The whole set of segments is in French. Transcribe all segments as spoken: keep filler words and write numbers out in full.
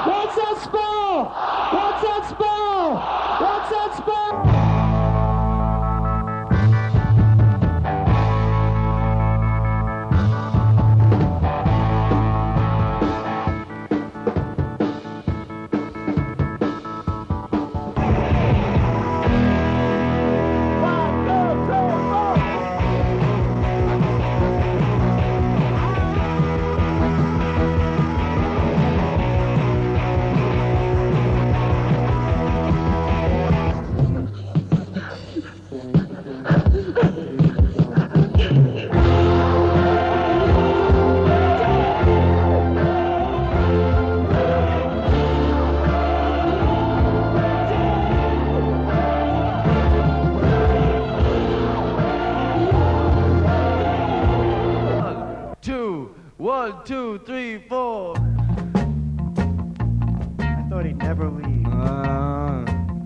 What's that spell? What's that spell? What's that spell? One, two, three, four. I thought he'd never leave. Ah.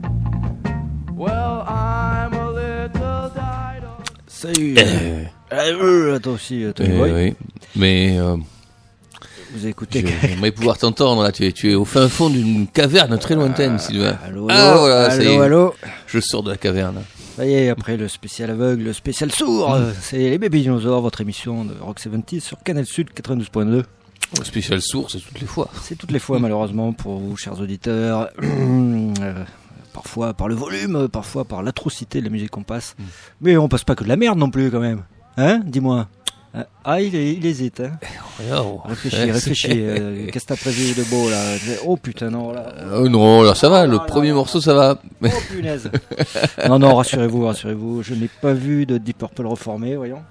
Well, I'm a little died of... Salut. Euh, euh, toi aussi, toi. Euh, Oui. oui. Mais euh, Vous écoutez. j'aimerais pouvoir t'entendre là. Tu es, tu es au fin fond d'une caverne très lointaine, Ah, Sylvain. Allô, allô, Ah voilà, ça y allô, est. allô. Je sors de la caverne. Ça y est, après le spécial aveugle, le spécial sourd, euh, c'est les Bébés Dinosaures, votre émission de Rock soixante-dix sur Canal Sud quatre-vingt-douze point deux. Le spécial sourd, c'est toutes les fois. C'est toutes les fois, malheureusement, pour vous, chers auditeurs. Euh, parfois par le volume, parfois par l'atrocité de la musique qu'on passe. Mm. Mais on passe pas que de la merde non plus, quand même. Hein? Dis-moi. Ah, il, il hésite, hein. Oh, Réfléchis, ouais, réfléchis. euh, Qu'est-ce que t'as prévu de beau, là? Oh putain, non, là. Euh, non, là ça va, le Oh là premier là. morceau ça va. Oh punaise. Non, non, rassurez-vous, rassurez-vous. Je n'ai pas vu de Deep Purple reformé, voyons.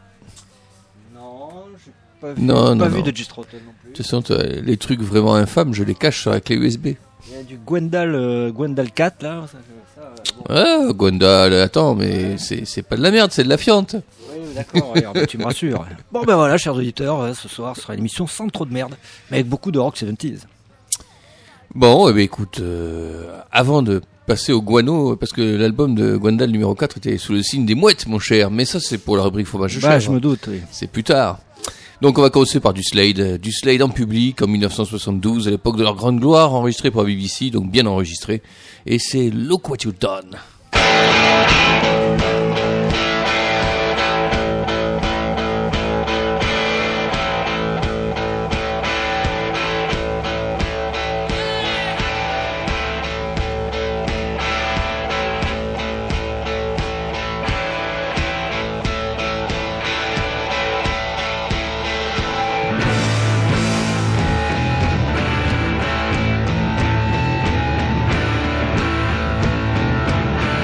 Non, j'ai pas vu, Non, pas non, vu non. de Just Rotten non plus. De toute façon, t'as- les trucs vraiment infâmes, je les cache sur la clé U S B. Il y a du Gwendal, euh, Gwendal quatre, là. Ça, ça, euh, bon. Ah, Gwendal, attends, mais c'est, c'est pas de la merde, c'est de la fiente. Oui, d'accord, ouais, alors, bah, tu me rassures. Bon, ben voilà, chers auditeurs, euh, ce soir sera une émission sans trop de merde, mais avec beaucoup de rock soixante-dix. Bon, eh ben, écoute, euh, avant de passer au guano, parce que l'album de Gwendal numéro quatre était sous le signe des mouettes, mon cher, mais ça c'est pour la rubrique fromage de Bah, chèvre. je me doute, oui. C'est plus tard. Donc on va commencer par du Slade, euh, du Slade en public en dix-neuf cent soixante-douze, à l'époque de leur grande gloire, enregistré par B B C, donc bien enregistré, et c'est Look What You've Done. Well,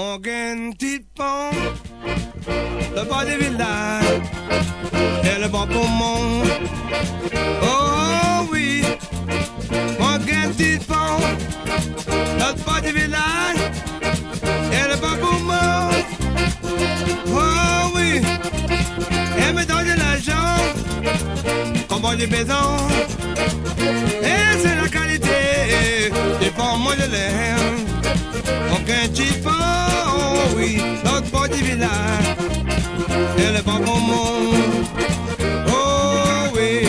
Mon gain petite pomme, le bas du village, et le bon poumon. Oh oui, mon gain petite pomme, le bas du village, et le bon poumon. Oh oui, elle me donne de l'argent, comme bon du maison. Et c'est la qualité des pommes de l'air. Aucun chiffon, oui, l'autre bord du village, elle est pas bon monde, oh oui.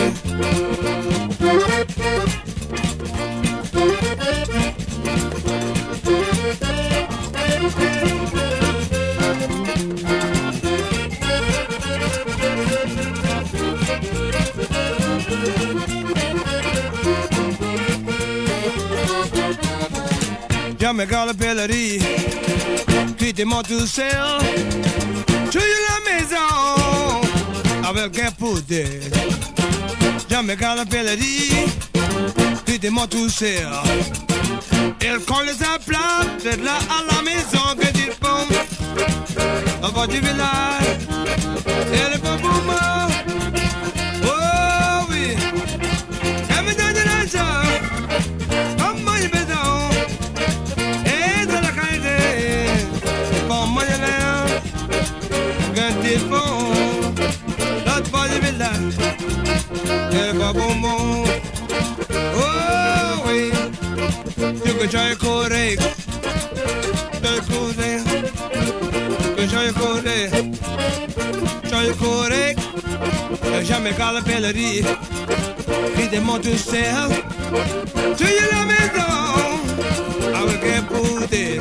Jamais garde la pellerie, quitte mon tout seul. Tu es la maison avec un poudre. Jamais garde la pellerie, quitte mon tout seul. Il colle sa plate, c'est là à la maison que tu pommes. Au bord du village, elle est pas pour moi. Oh oui, elle me donne de l'argent. Elle va bon monde. Oh oui, tu que j'aille courir, j'aille courir, que j'aille courir, j'aille courir. Jamais qu'à la pellerie, il demande tout seul. Tu es la maison avec un poulet.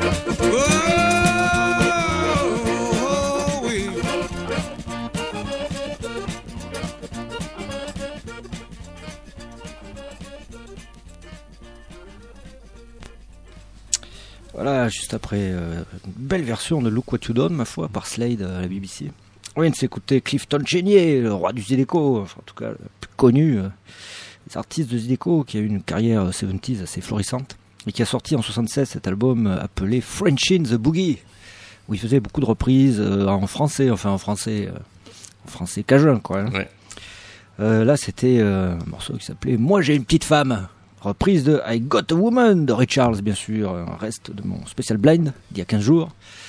Voilà, juste après euh, une belle version de Look What You Done, ma foi, par Slade à la B B C. On vient de s'écouter Clifton Chenier, le roi du Zydeco, enfin, en tout cas le plus connu euh, des artistes de Zydeco, qui a eu une carrière soixante-dix assez florissante, et qui a sorti en soixante-seize cet album euh, appelé Frenchin' the Boogie, où il faisait beaucoup de reprises euh, en français, enfin en français, euh, en français cajun, quoi. Hein. Ouais. Euh, là, c'était euh, un morceau qui s'appelait Moi j'ai une petite femme. Reprise de I Got a Woman de Ray Charles, bien sûr, un reste de mon spécial blind d'il y a quinze jours.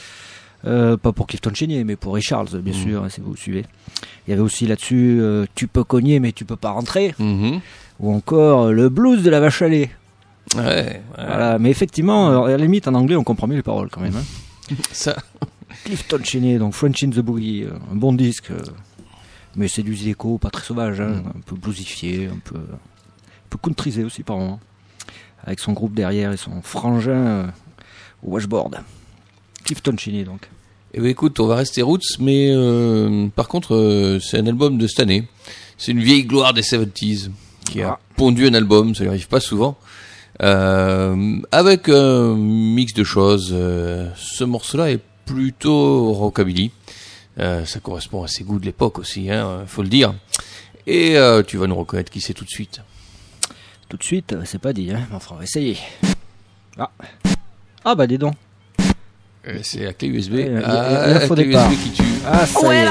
Euh, pas pour Clifton Chenier, mais pour Ray Charles, bien mmh. sûr, si vous suivez. Il y avait aussi là-dessus euh, Tu peux cogner, mais tu peux pas rentrer. Mmh. Ou encore euh, le blues de la vache à lait. Ouais, ouais. Voilà, mais effectivement, alors, à la limite, en anglais, on comprend mieux les paroles quand même. Hein. Ça. Clifton Chenier, donc Frenchin' the Boogie, euh, un bon disque. Euh, mais c'est du Zydeco, pas très sauvage, hein, mmh. un peu bluesifié, un peu. Countrysé aussi par moment, avec son groupe derrière et son frangin euh, au washboard. Clifton Chenier donc. Eh bien, écoute, on va rester roots, mais euh, par contre, euh, c'est un album de cette année. C'est une vieille gloire des soixante-dix qui ah. a pondu un album, ça lui arrive pas souvent, euh, avec un mix de choses. Euh, ce morceau-là est plutôt rockabilly. Euh, ça correspond à ses goûts de l'époque aussi, hein, faut le dire. Et euh, tu vas nous reconnaître qui c'est tout de suite. Tout de suite, c'est pas dit, hein. Enfin, on va essayer. Ah, ah bah dis donc. Euh, c'est la clé U S B. Ouais, ah, la clé U S B qui tue. Ah, ça y est.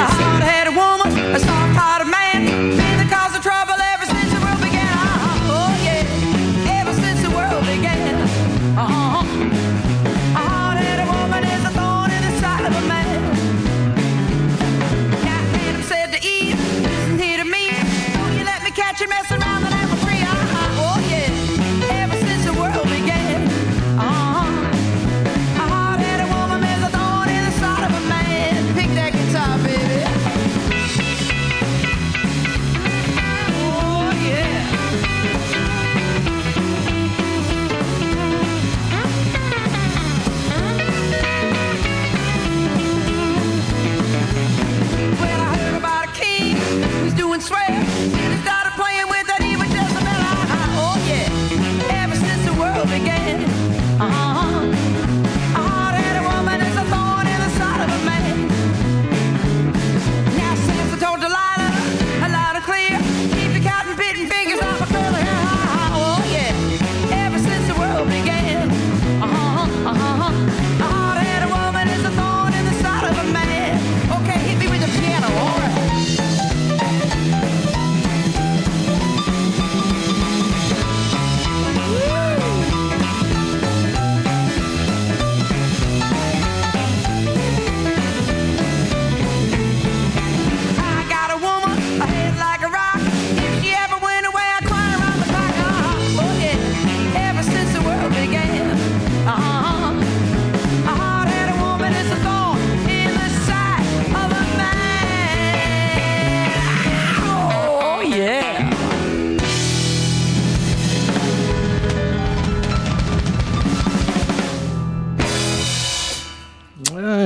Pick that guitar, baby.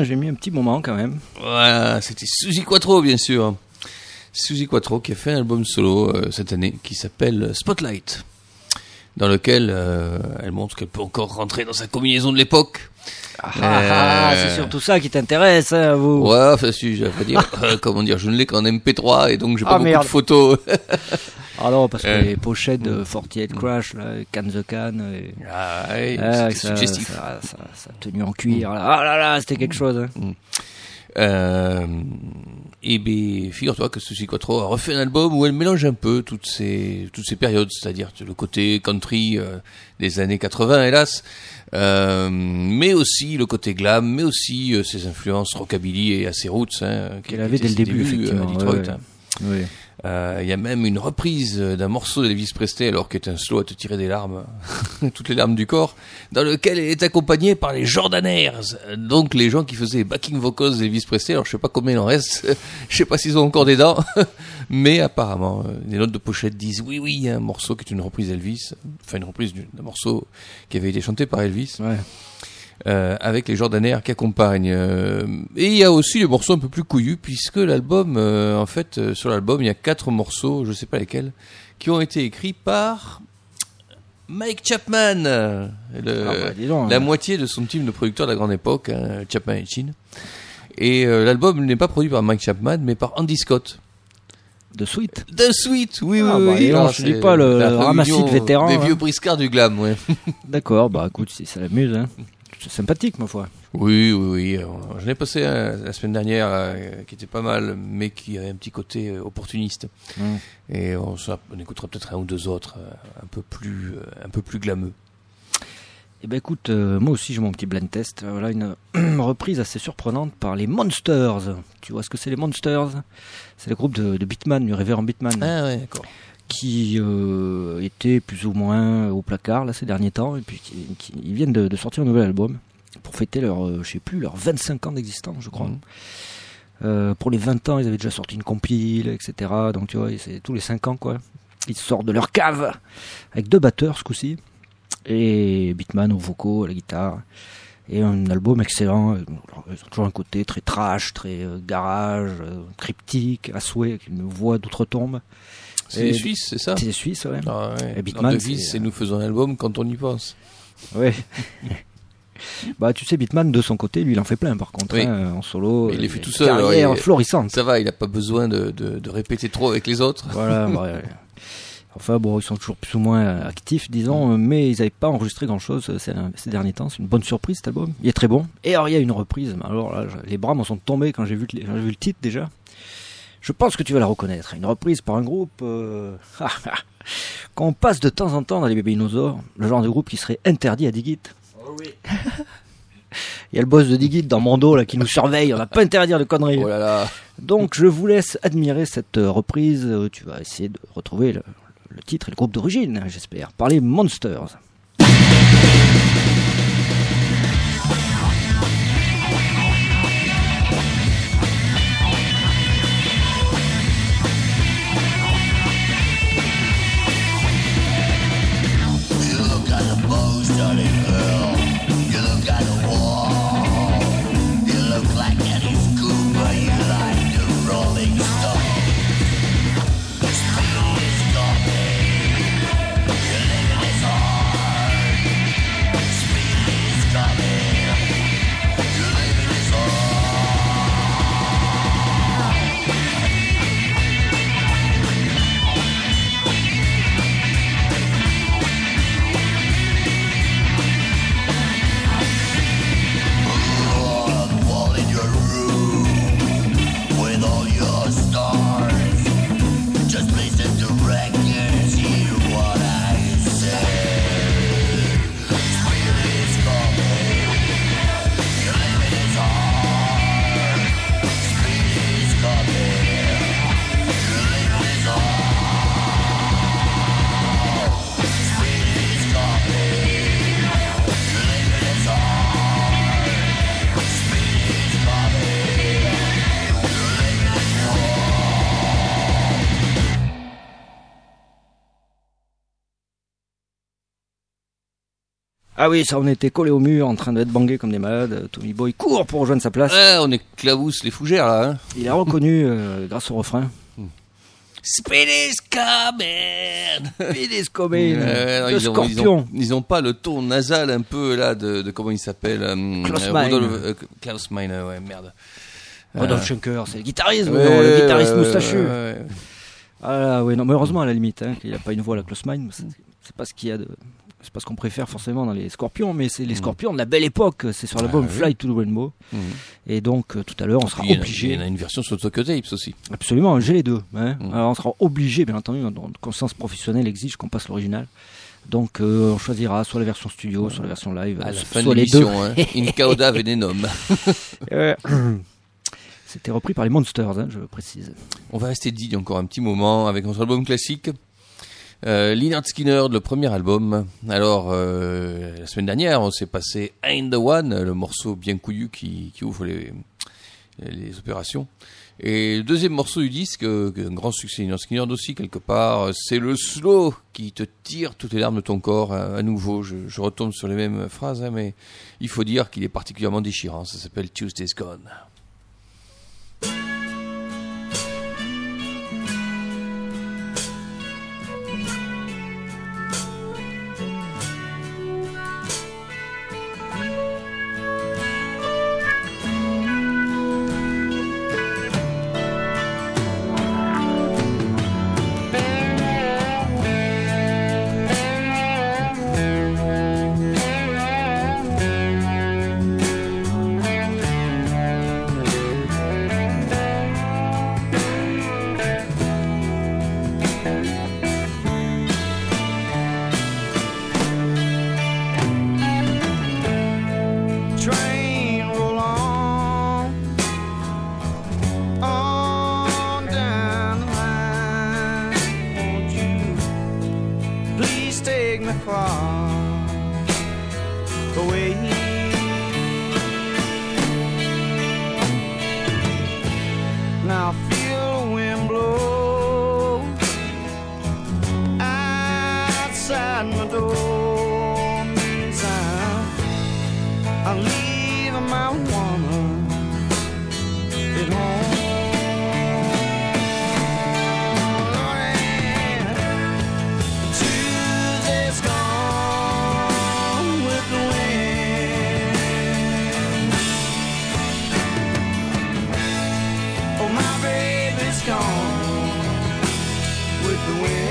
j'ai mis un petit moment quand même. Voilà, c'était Suzi Quatro, bien sûr. Suzi Quatro qui a fait un album solo euh, cette année qui s'appelle Spotlight, dans lequel euh, elle montre qu'elle peut encore rentrer dans sa combinaison de l'époque. Ah, ah, Euh, c'est surtout ça qui t'intéresse, hein, vous. Ouais, enfin, si, je vais dire, euh, comment dire, je ne l'ai qu'en M P trois et donc j'ai pas Ah, beaucoup merde. de photos. Ah non, parce que Euh. les pochettes de quarante-huit Crash, là, Can the Can, et... Ah, ouais, ah, c'était ça, suggestif. ça, ça, ça tenue en cuir, là. Ah là là, c'était quelque chose. Hein. Euh, et ben, figure-toi que Suzi Quatro a refait un album où elle mélange un peu toutes ces toutes ces périodes, c'est-à-dire le côté country euh, des années quatre-vingts, hélas, euh, mais aussi le côté glam, mais aussi euh, ses influences rockabilly et assez roots hein, qui- Qu'elle qui avait étaient dès le ses début, débuts, euh, effectivement. à Detroit. ouais, ouais. hein. Oui. Euh, Il y a même une reprise d'un morceau d'Elvis Presley, alors qu'il est un slow à te tirer des larmes, toutes les larmes du corps, dans lequel elle est accompagnée par les Jordanaires, donc les gens qui faisaient backing vocals d'Elvis Presley. Alors je sais pas combien il en reste, je sais pas s'ils ont encore des dents, mais apparemment euh, les notes de pochette disent oui oui, il y a un morceau qui est une reprise d'Elvis, enfin une reprise d'un morceau qui avait été chanté par Elvis. Ouais. Euh, avec les Jordanaires qui accompagnent. Euh, et il y a aussi les morceaux un peu plus couillus, puisque l'album, euh, en fait, euh, sur l'album, il y a quatre morceaux, je sais pas lesquels, qui ont été écrits par Mike Chapman, euh, le- Ah bah, dis donc, la hein. moitié de son team de producteurs de la grande époque, hein, Chapman et Chin. Et euh, l'album n'est pas produit par Mike Chapman, mais par Andy Scott. De Sweet. The Sweet, oui, Ah, oui, bah, oui. et non, Alors, je dis c'est pas le la ramassis de réunion vétérans, des hein. vieux briscards du glam, ouais. D'accord, bah écoute, si ça l'amuse, hein. C'est sympathique, ma foi. Oui, oui, oui. Euh, J'en ai passé un la semaine dernière euh, qui était pas mal, mais qui avait un petit côté euh, opportuniste. Mm. Et on, s'en- on écoutera peut-être un ou deux autres euh, un peu plus, euh, un peu plus glameux. Eh ben écoute, euh, moi aussi j'ai mon petit blind test. Euh, Voilà une reprise assez surprenante par les Monsters. Tu vois ce que c'est les Monsters? C'est le groupe de, de Beatman, du révérend Beatman, Ah ouais, d'accord. qui euh, était plus ou moins au placard là ces derniers temps, et puis qui, qui- ils viennent de, de sortir un nouvel album pour fêter leur, euh, je sais plus, leurs vingt-cinq ans d'existence, je crois. Mhm. Euh, pour les vingt ans, ils avaient déjà sorti une compile, et cetera. Donc tu vois, c'est tous les cinq ans quoi. Ils sortent de leur cave avec deux batteurs ce coup-ci. Et Beatman aux vocaux, à la guitare, et un album excellent. Ils ont toujours un côté très trash, très euh, garage, euh, cryptique, à souhait, avec une voix d'outre-tombe. C'est Et- les Suisses, c'est ça? C'est suisse, ouais. Ah ouais. Et Beatman, Leur devise, c'est- c'est nous faisons un album quand on y pense. Ouais. Bah tu sais, Beatman de son côté, lui il en fait plein par contre, Oui. hein, en solo. Mais il les euh, fait tout seul, alors Carrière il- florissante. Ça va, il n'a pas besoin de, de, de répéter trop avec les autres. Voilà. Bah, ouais. Enfin bon, ils sont toujours plus ou moins actifs, disons, mais ils n'avaient pas enregistré grand-chose ces, ces derniers temps. C'est une bonne surprise cet album. Il est très bon. Et alors il y a une reprise. Mais alors là, je- les bras m'en sont tombés quand j'ai vu, le- quand j'ai vu le titre déjà. Je pense que tu vas la reconnaître. Une reprise par un groupe euh, qu'on passe de temps en temps dans les bébés dinosaures. Le genre de groupe qui serait interdit à Digit. Oh oui. Il y a le boss de Digit dans mon dos là qui nous surveille. On n'a pas interdit à dire de conneries. Oh là là. Donc je vous laisse admirer cette euh, reprise. Euh, Tu vas essayer de retrouver le, le titre et le groupe d'origine, j'espère, par les Monsters. Rolling stone. You live in this hall. Ah oui, ça, on était collés au mur en train d'être bangés comme des malades. Tommy Boy court pour rejoindre sa place. Ouais, on éclabousse les fougères là. Hein. Il a reconnu euh, grâce au refrain. Speed is coming. Speed is coming. Euh, non, le ils ont, scorpion. Ils ont, ils ont pas le ton nasal un peu là de, de comment il s'appelle euh, Klaus euh, Meine. Rudolf, euh, Klaus Meine, ouais, merde. Rodolphe Euh, Schenker, c'est le guitariste, ouais, non, le guitariste ouais, moustachu. ouais, ouais. Ah là, oui, non, mais heureusement à la limite, hein, qu'il n'a pas une voix à la Klaus Meine. C'est, c'est pas ce qu'il y a de, c'est pas ce qu'on préfère forcément dans les Scorpions, mais c'est les Scorpions de la belle époque. C'est sur l'album Ah, oui. Fly to the Rainbow. Mmh. Et donc euh, tout à l'heure, on sera Il y en a- obligé. Il y en a une version sur Tokyo Tapes aussi. Absolument, j'ai les deux. Hein. Mm. Alors, on sera obligé, bien entendu, dans conscience professionnelle exige qu'on passe l'original. Donc euh, on choisira soit la version studio, soit la version live, À la euh, fin de soit les deux. l'émission, hein. In cauda venenum. Euh, C'était repris par les Monsters, hein, je précise. On va rester digne encore un petit moment avec notre album classique. Euh, Lynyrd Skynyrd, le premier album. Alors, euh, la semaine dernière, on s'est passé Ain't the One, le morceau bien couillu qui, qui ouvre les, les opérations. Et le deuxième morceau du disque, euh, un grand succès Lynyrd Skynyrd aussi, quelque part, c'est le slow qui te tire toutes les larmes de ton corps. À, à nouveau, je, je retombe sur les mêmes phrases, hein, mais il faut dire qu'il est particulièrement déchirant. Ça s'appelle Tuesday's Gone. Train roll on, on down the line. Won't you please take me far away? Now I feel the wind blow outside my door. Means I'm I'm leaving my woman at home. Tuesday's gone with the wind. Oh, my baby's gone with the wind.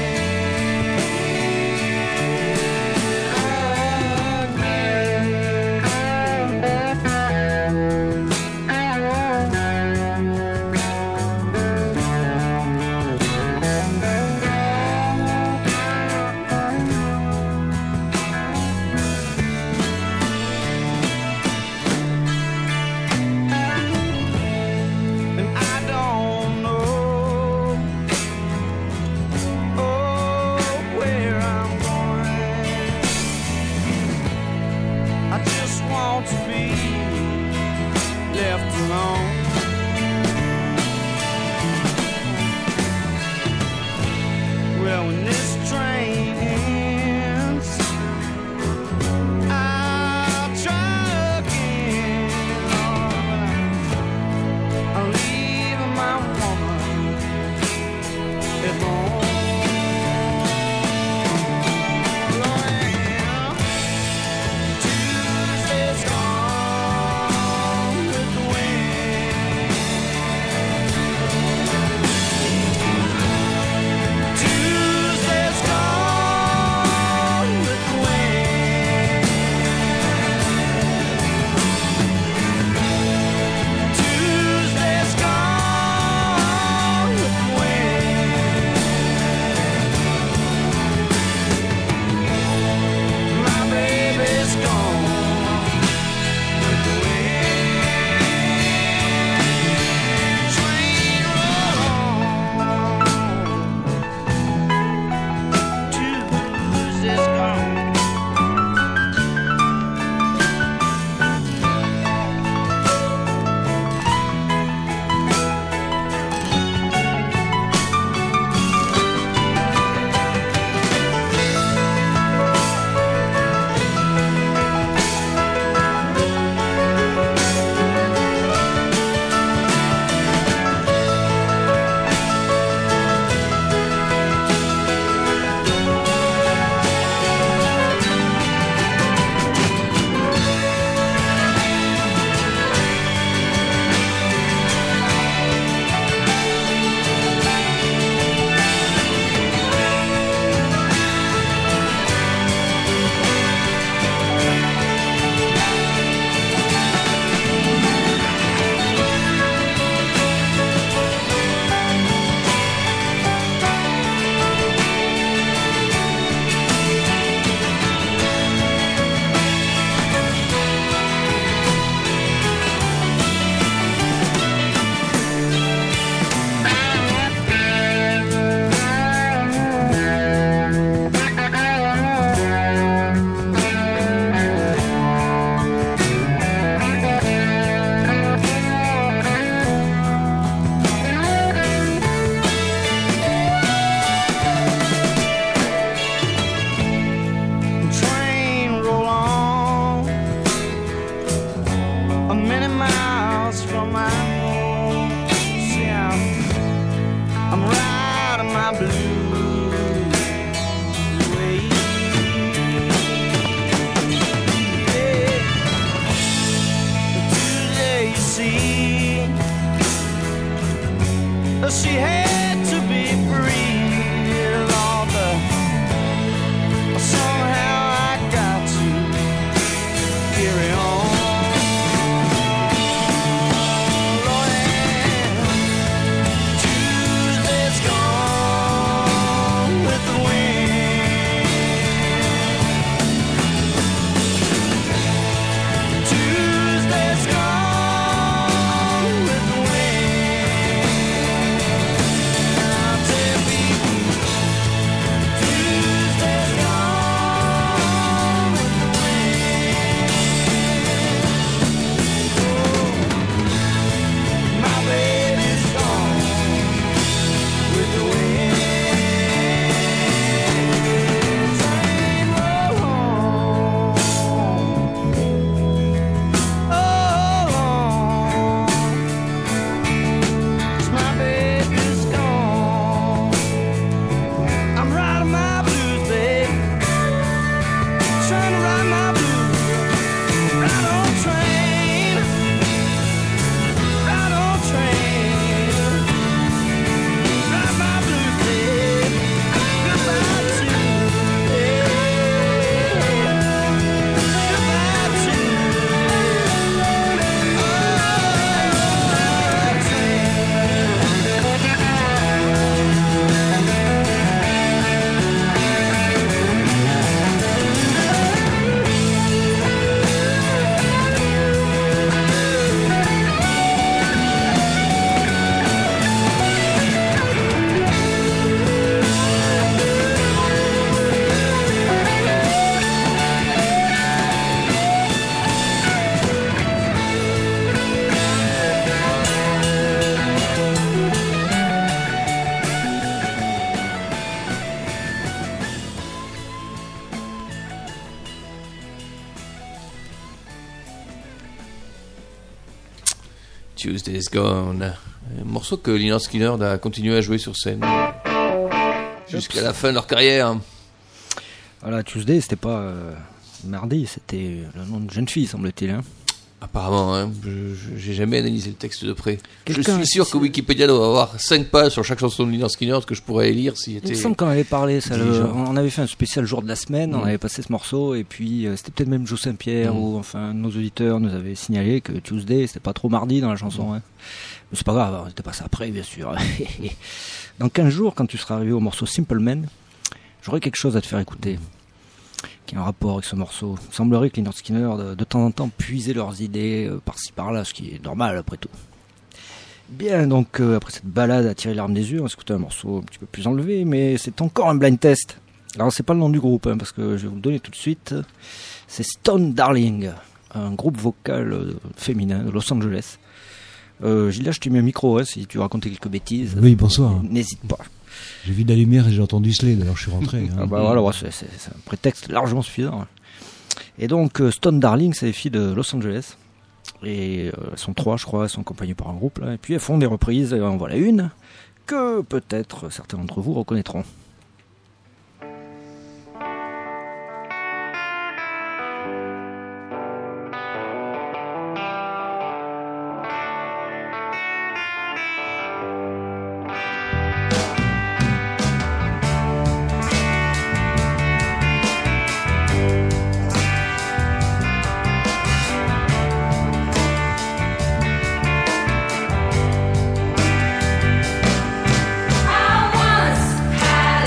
And I don't know, oh, where I'm going. I just want to be left alone. Well, when this train ends, I'll try again. I'm leaving my woman at home. Well, Tuesday's gone with the wind. she had to be free, Lord, but somehow I got to carry on. Lord, Tuesday's gone with the wind. Tuesday's gone with the wind. I'll tell people, Tuesday's gone with the wind. Oh, my baby's gone with the wind. Train roll on. Oh, 'cause my baby's gone. I'm riding my blues, babe. Trying to ride my blues. Ride on train. Ride on train. Ride my blues, babe. Goodbye to you. Goodbye to you. Tuesday's Gone. Un morceau que Lynyrd Skynyrd a continué à jouer sur scène jusqu'à la fin de leur carrière. Voilà, Tuesday, c'était pas euh, mardi, c'était le nom de jeune fille, semble-t-il. Hein. Apparemment, hein, je, je- j'ai jamais analysé le texte de près. Je Quelqu'un- suis sûr que Wikipédia doit avoir cinq pages sur chaque chanson de Lynyrd Skynyrd que je pourrais lire s'il Il était. me semble qu'on avait parlé, ça, le- diligent. on avait fait un spécial jour de la semaine, on Mm. avait passé ce morceau, et puis euh, c'était peut-être même Joe Saint-Pierre, Mm. ou enfin nos auditeurs nous avaient signalé que Tuesday, c'était pas trop mardi dans la chanson. Hein. Mais c'est pas grave, on était passé après, bien sûr. Dans quinze jours, quand tu seras arrivé au morceau Simple Man, j'aurai quelque chose à te faire écouter, qui a un rapport avec ce morceau. Il semblerait que Lynyrd Skynyrd, de, de temps en temps, puisaient leurs idées euh, par-ci par-là, ce qui est normal après tout. Bien, donc euh, après cette balade à tirer l'arme des yeux, on va écouter un morceau un petit peu plus enlevé, mais c'est encore un blind test. Alors c'est pas le nom du groupe, hein, parce que je vais vous le donner tout de suite. C'est Stone Darling, un groupe vocal euh, féminin de Los Angeles. Euh, Gilles, je t'ai mis un micro, hein, si tu veux raconter quelques bêtises. Oui, bonsoir. N'hésite pas. J'ai vu de la lumière et j'ai entendu Slade, alors je suis rentré. hein. Ah bah voilà, ouais, c'est, c'est- c'est un prétexte largement suffisant. hein. Et donc euh, Stone Darling, c'est les filles de Los Angeles. Et euh, elles sont trois, je crois, elles sont accompagnées par un groupe là. Et puis elles font des reprises, et en voilà une que peut-être certains d'entre vous reconnaîtront. I once had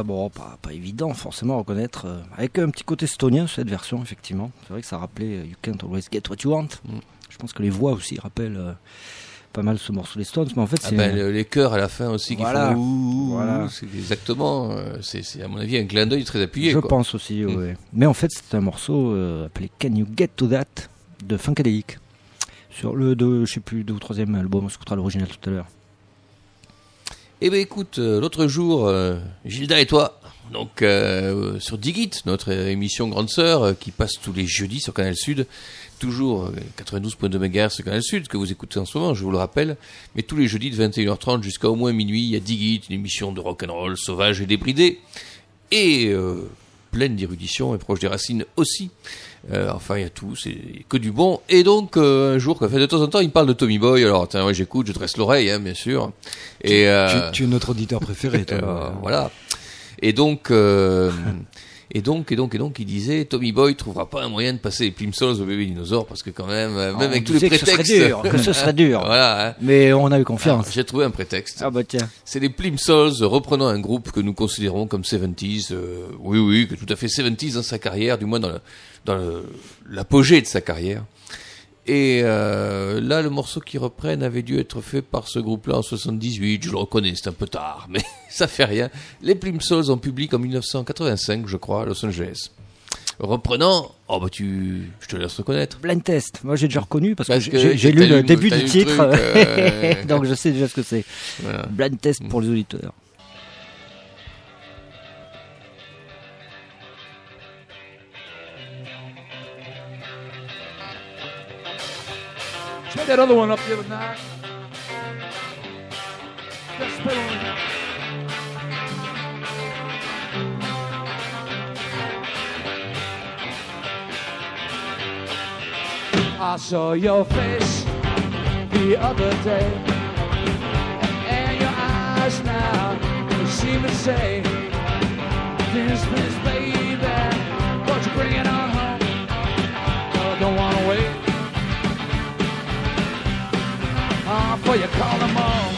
bon, pas, pas évident forcément à reconnaître. euh, avec un petit côté estonien cette version, effectivement. C'est vrai que ça rappelait euh, You Can't Always Get What You Want. Mm. Je pense que les voix aussi rappellent euh, pas mal ce morceau des Stones, mais en fait Ah c'est... ben, le- les chœurs à la fin aussi qui Voilà. font ouh, Voilà. c'est exactement, euh, c'est, c'est à mon avis un clin d'œil très appuyé. Je quoi. pense aussi, Mm. ouais. Mais en fait, c'est un morceau euh, appelé Can You Get To That de Funkadelic. Sur le deux, je sais plus, deux ou troisième album, on s'écoutera l'original tout à l'heure. Eh ben écoute, euh, l'autre jour, euh, Gilda et toi, donc euh, sur Digit, notre émission Grande Sœur, euh, qui passe tous les jeudis sur Canal Sud, toujours euh, quatre-vingt-douze virgule deux mégahertz sur Canal Sud, que vous écoutez en ce moment, je vous le rappelle, mais tous les jeudis de vingt et une heures trente jusqu'à au moins minuit, il y a Digit, une émission de rock'n'roll sauvage et débridée, et euh, pleine d'érudition et proche des racines aussi. Euh, enfin, il y a tout, c'est que du bon. Et donc, euh, un jour, enfin, de temps en temps, il me parle de Tommy Boy. Alors, tiens, ouais, j'écoute, je dresse l'oreille, hein, bien sûr. Et euh, Tu, tu es notre auditeur préféré, toi. euh, voilà. Et donc, euh, et donc, et donc, et donc, il disait, Tommy Boy trouvera pas un moyen de passer les Plimsolls au bébé dinosaure parce que quand même, euh, même On avec tous les disait que ce prétextes, serait dur, que ce serait dur. voilà. Hein. Mais on a eu Alors, confiance. j'ai trouvé un prétexte. Ah bah tiens. C'est les Plimsolls reprenant un groupe que nous considérons comme soixante-dix, euh, oui, oui, que tout à fait soixante-dix dans sa carrière, du moins dans, le, dans le, l'apogée de sa carrière. Et euh, là, le morceau qu'ils reprennent avait dû être fait par ce groupe-là en soixante-dix-huit, je le reconnais, c'est un peu tard, mais ça fait rien. Les Plimsolls en public en dix-neuf cent quatre-vingt-cinq, je crois, à Los Angeles. Reprenant, oh bah tu, je te laisse reconnaître. Blind Test. Moi, j'ai déjà reconnu parce, Parce que, que j'ai, j'ai t'as lu le lu- début t'as du lu le titre. truc, euh, Donc, je sais déjà ce que c'est. Voilà. Blind Test pour les auditeurs. Check that other one up the other night. Just spit on it. I saw your face the other day, and your eyes now seem to say, "This, this, baby, won't you bring it on home? I don't wanna wait." Oh, before you call them home.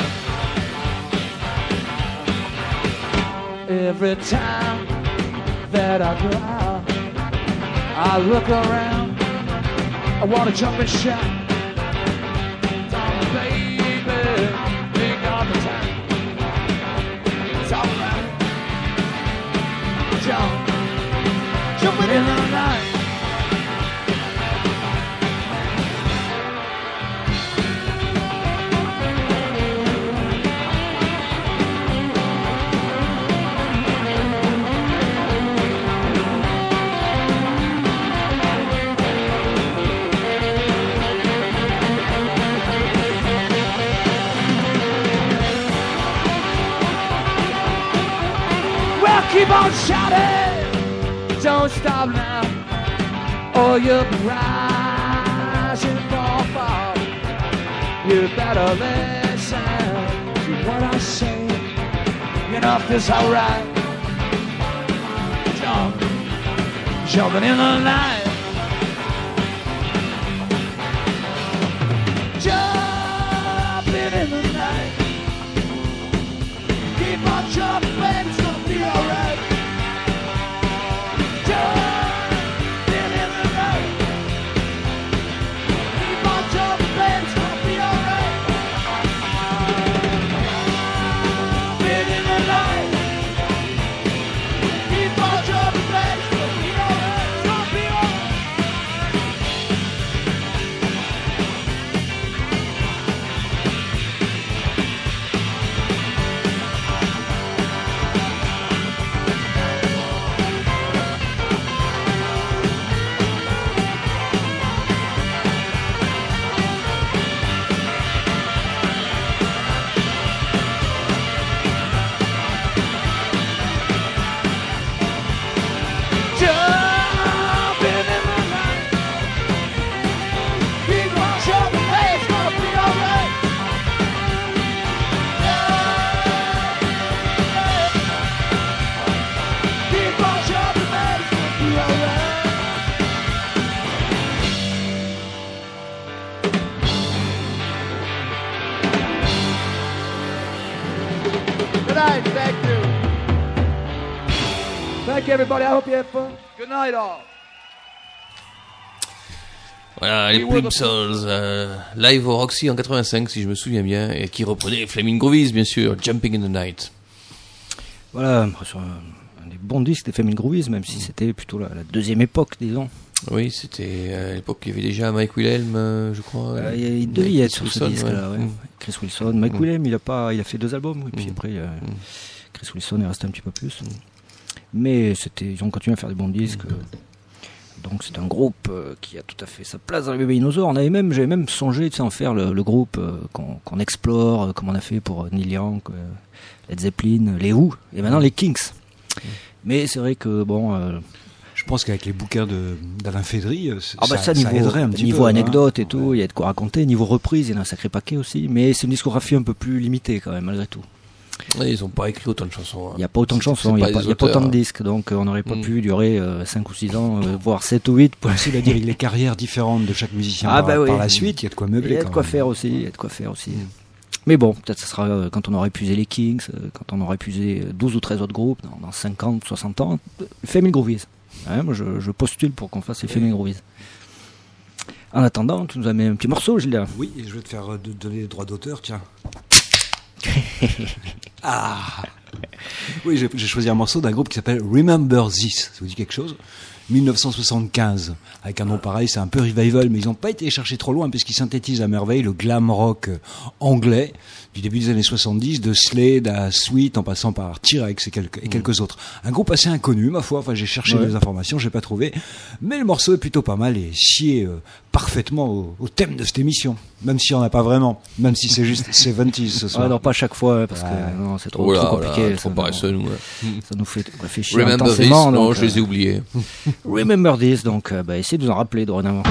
Every time that I go out, I look around, I wanna jump and shout. Oh, baby, ain't got the time. It's alright. Jump, jumping in the night. Keep on shouting, don't stop now, or you'll be rising from fall. You better listen to what I say, enough is alright. Jump, jumping in the night. Jumping in the night. Keep on jumping, it's gonna be alright. Jumping in the night. Keep on jumping, it's gonna be alright. Jumping in the night. Keep on jumping, it's gonna be alright. It's gonna be alright. everybody. I hope you have fun. Good night, all. Voilà, les Plimsolls, euh, live au Roxy en quatre-vingt-cinq, si je me souviens bien, et qui reprenait Flaming Groovies, bien sûr, Jumping in the Night. Voilà, sur un, un des bons disques des Flaming Groovies, même si c'était plutôt la, la deuxième époque, disons. Oui, c'était euh, à l'époque, il y avait déjà Mike Wilhelm, euh, je crois. Euh, il, il devait y être sur Wilson, ce disque-là, ouais. ouais. Mm. Chris Wilson. Mike Mm. Wilhelm, il a, pas, il a fait deux albums, et puis Mm. après, euh, Mm. Chris Wilson est resté un petit peu plus. Mais c'était, ils ont continué à faire des bons disques. Mm. Donc c'est un groupe euh, qui a tout à fait sa place dans les bébés dinosaures. On avait même, j'avais même songé, tu sais, en faire le, le groupe euh, qu'on, qu'on explore, euh, comme on a fait pour Neil Young, euh, Led Zeppelin, les Who, et maintenant les Kinks. Mais c'est vrai que bon. Euh, Je pense qu'avec les bouquins de, d'Alain Fédry, euh, ah bah ça, ça, niveau, ça aiderait un petit niveau peu. anecdote hein. et tout, il y a de quoi raconter. Niveau reprise, il y en a un sacré paquet aussi. Mais c'est une discographie un peu plus limitée quand même, malgré tout. Ouais, ils n'ont pas écrit autant de chansons. hein. Il n'y a pas autant de chansons, il C'est n'y a, pas pas- des il y a pas autant de auteurs, disques. Donc euh, on n'aurait pas Mm. pu durer euh, cinq ou six ans, euh, voire sept ou huit. Pour... Cela dit, avec les carrières différentes de chaque musicien Ah par, bah oui. par la suite, il y a de quoi Il meubler. y a de quand quoi même. faire aussi, il y a de quoi faire aussi. Mais bon, peut-être ce sera euh, quand on aura épuisé les Kings, euh, quand on aura épuisé euh, douze ou treize autres groupes, dans, dans cinquante, soixante ans, euh, Flaming Groovies. Hein, moi je, je postule pour qu'on fasse les Flaming Groovies. En attendant, tu nous as mis un petit morceau, Gilles. Oui, et je vais te faire euh, de- donner les droits d'auteur, tiens. Ah Oui, j'ai, j'ai choisi un morceau d'un groupe qui s'appelle Remember This. Ça vous dit quelque chose dix-neuf cent soixante-quinze. Avec un nom pareil, c'est un peu revival, mais ils n'ont pas été chercher trop loin puisqu'ils synthétisent à merveille le glam rock euh, anglais du début des années soixante-dix, de Slade à Sweet, en passant par T-Rex et quelques, et quelques autres. Un groupe assez inconnu, ma foi. Enfin, j'ai cherché Ouais. des informations, j'ai pas trouvé. Mais le morceau est plutôt pas mal et sied euh, parfaitement au, au thème de cette émission. Même si on n'a pas vraiment. Même si c'est juste soixante-dix ce soir. Ah, non, pas à chaque fois, hein, parce Ouais. que non, c'est trop, Oh là, trop oh là, compliqué. trop ça, paresseux, non. nous. ouais. Ça nous fait réfléchir Remember this, intensément. non, donc, je les ai euh, oubliés. Remember this, donc euh, bah, essayez de vous en rappeler dorénavant.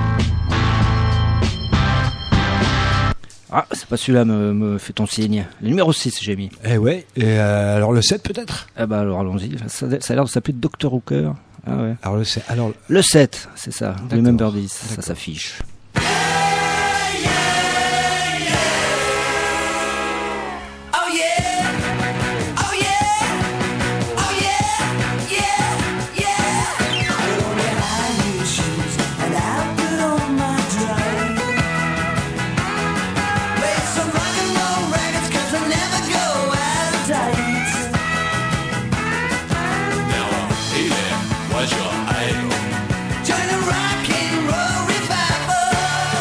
Ah, c'est pas celui-là, me, me fait ton signe. Le numéro six, j'ai mis. Eh ouais. Et euh, alors le sept peut-être. Ah bah alors allons-y. Ça, ça a l'air de s'appeler docteur Hooker. Ah ouais. Alors le sept. Alors Le sept, c'est ça. D'accord. Remember this, ça D'accord. s'affiche. Oh yeah, oh yeah, oh yeah, yeah, yeah. Put on your high heel shoes and I'll put on my drive. Play some rock and roll records 'cause I never go out of date. Now, hey there, what's your idol? Join the rock and roll revival.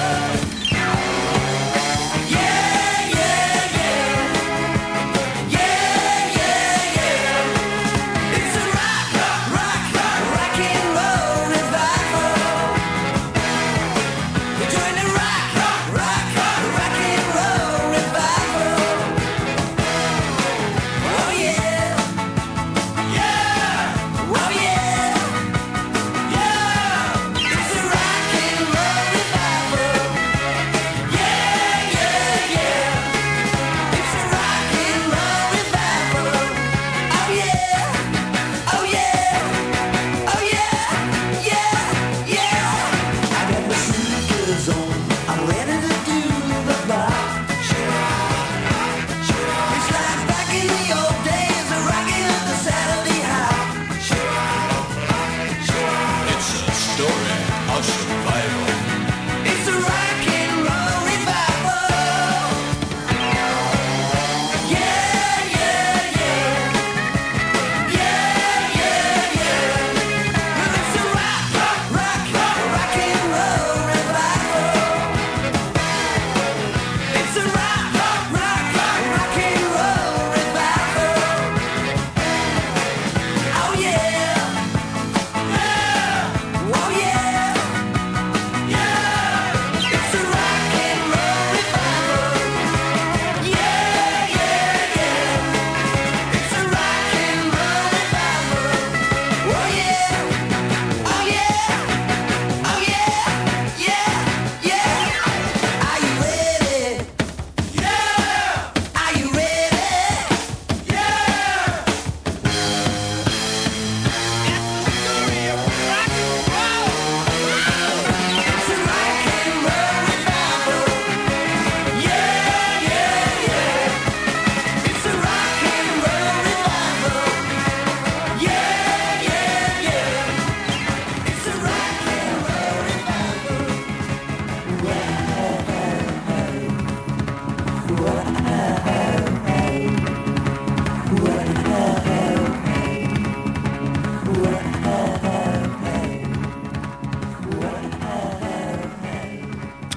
Yeah, yeah, yeah. Yeah, yeah, yeah. It's a rock, rock, rock, rock, rock and roll revival. Join the rock, rock, rock, rock, rock and roll revival. Oh yeah, yeah, oh yeah, yeah. It's a rock and roll revival. Yeah, yeah, yeah. It's a rock and roll revival. Oh yeah, oh yeah, oh yeah, yeah, yeah. I got my sneakers on, I'm ready to do the rock. It's like back in the old days, rocking at the Saturday High. It's a story of survival. It's a rock and roll revival. Yeah, yeah, yeah. Yeah, yeah, yeah. Well, it's a rock, rock, rock, rock, rock and roll revival.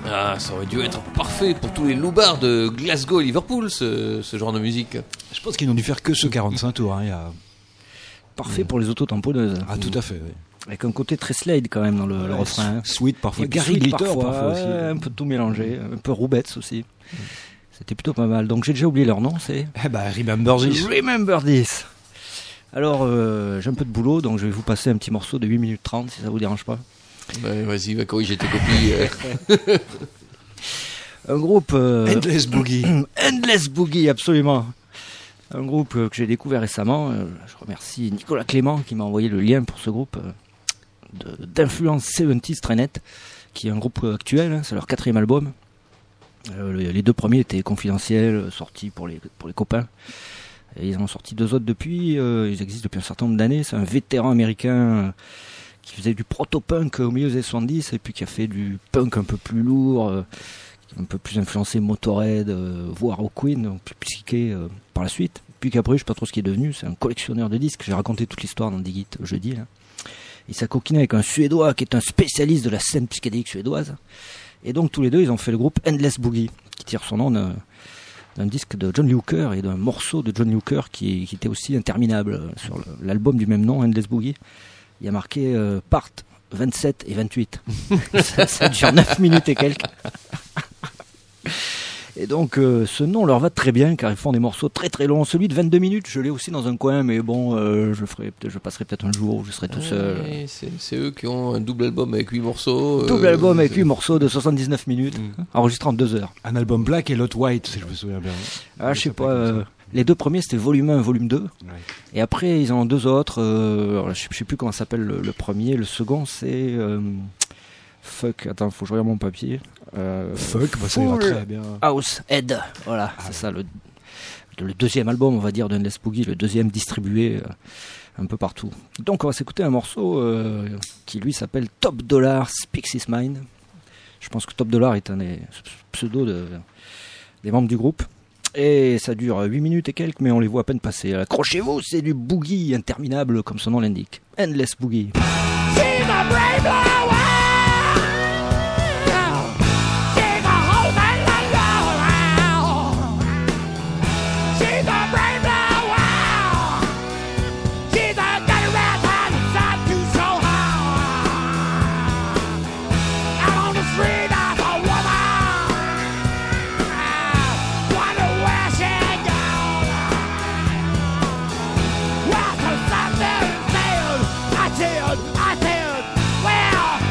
Ah, ça aurait dû être parfait pour tous les loupards de Glasgow et Liverpool, ce, ce genre de musique. Je pense qu'ils n'ont dû faire que ce quarante-cinq tours. Hein, il y a... Parfait pour les auto-tamponneuses. Ah, tout à fait, oui. Avec un côté très slide quand même dans le, le Ouais, refrain. hein. Sweet parfois, Et Gary Sweet parfois, Glitter parfois aussi. ouais, un peu tout mélangé, un peu Roubettes aussi. C'était plutôt pas mal. Donc j'ai déjà oublié leur nom, c'est Eh ben, Remember This. Remember This. Alors euh, j'ai un peu de boulot, donc je vais vous passer un petit morceau de huit minutes trente si ça vous dérange pas. Ouais, vas-y, va corriger tes copies. euh. Un groupe euh, Endless Boogie. Endless Boogie, absolument. Un groupe euh, que j'ai découvert récemment. Euh, je remercie Nicolas Clément qui m'a envoyé le lien pour ce groupe euh, de- d'influence soixante-dix très nette, qui est un groupe euh, actuel, hein, c'est leur quatrième album. Euh, le- les deux premiers étaient confidentiels, euh, sortis pour les, pour les copains. Et ils en ont sorti deux autres depuis. euh, ils existent depuis un certain nombre d'années. C'est un vétéran américain euh, qui faisait du proto-punk au milieu des années soixante-dix et puis qui a fait du punk un peu plus lourd, euh, un peu plus influencé Motorhead, euh, voire au Queen, donc plus psyché euh, par la suite. Puis qu'après, je sais pas trop ce qui est devenu, c'est un collectionneur de disques. J'ai raconté toute l'histoire dans Digit jeudi. Là. Il s'est coquiné avec un Suédois qui est un spécialiste de la scène psychédélique suédoise. Et donc tous les deux, ils ont fait le groupe Endless Boogie, qui tire son nom d'un, d'un disque de John Lee Hooker et d'un morceau de John Lee Hooker qui, qui était aussi interminable sur le- l'album du même nom, Endless Boogie. Il y a marqué euh, part vingt-sept et vingt-huit. ça, ça dure neuf minutes et quelques. Et donc euh, ce nom leur va très bien car ils font des morceaux très très longs. Celui de vingt-deux minutes, je l'ai aussi dans un coin, mais bon, euh, je ferai, peut-être, je passerai peut-être un jour où je serai tout seul. Ouais, c'est, c'est eux qui ont un double album avec huit morceaux. Double euh, album avec c'est- huit morceaux de soixante-dix-neuf minutes, Mm. enregistré en deux heures. Un album black et l'autre white, si je me souviens bien. Ah, je sais Ça pas. s'appelle comme euh, les deux premiers c'était volume un, volume deux. Ouais. Et après ils en ont deux autres. Euh, alors, je, sais, je sais plus comment s'appelle le, le premier. Le second c'est euh, Fuck. Attends, faut que je regarde mon papier. Euh, Fuck, bah, ça ira Full très bien. House Head. Voilà, c'est ça le, le deuxième album, on va dire, d'Endless Boogie, le deuxième distribué euh, un peu partout. Donc on va s'écouter un morceau euh, qui lui s'appelle Top Dollar Speaks His Mind. Je pense que Top Dollar est un des pseudos de, des membres du groupe. Et ça dure huit minutes et quelques, mais on les voit à peine passer. Accrochez-vous, c'est du boogie interminable, comme son nom l'indique. Endless Boogie. She's a brave little wild. She's a whole thing to go around. She's a brave little wild. She's a dirty rat and the sun too so high. Out on the street as a woman. Wonder where she's gone. Well, to something failed. I did, I did. Well,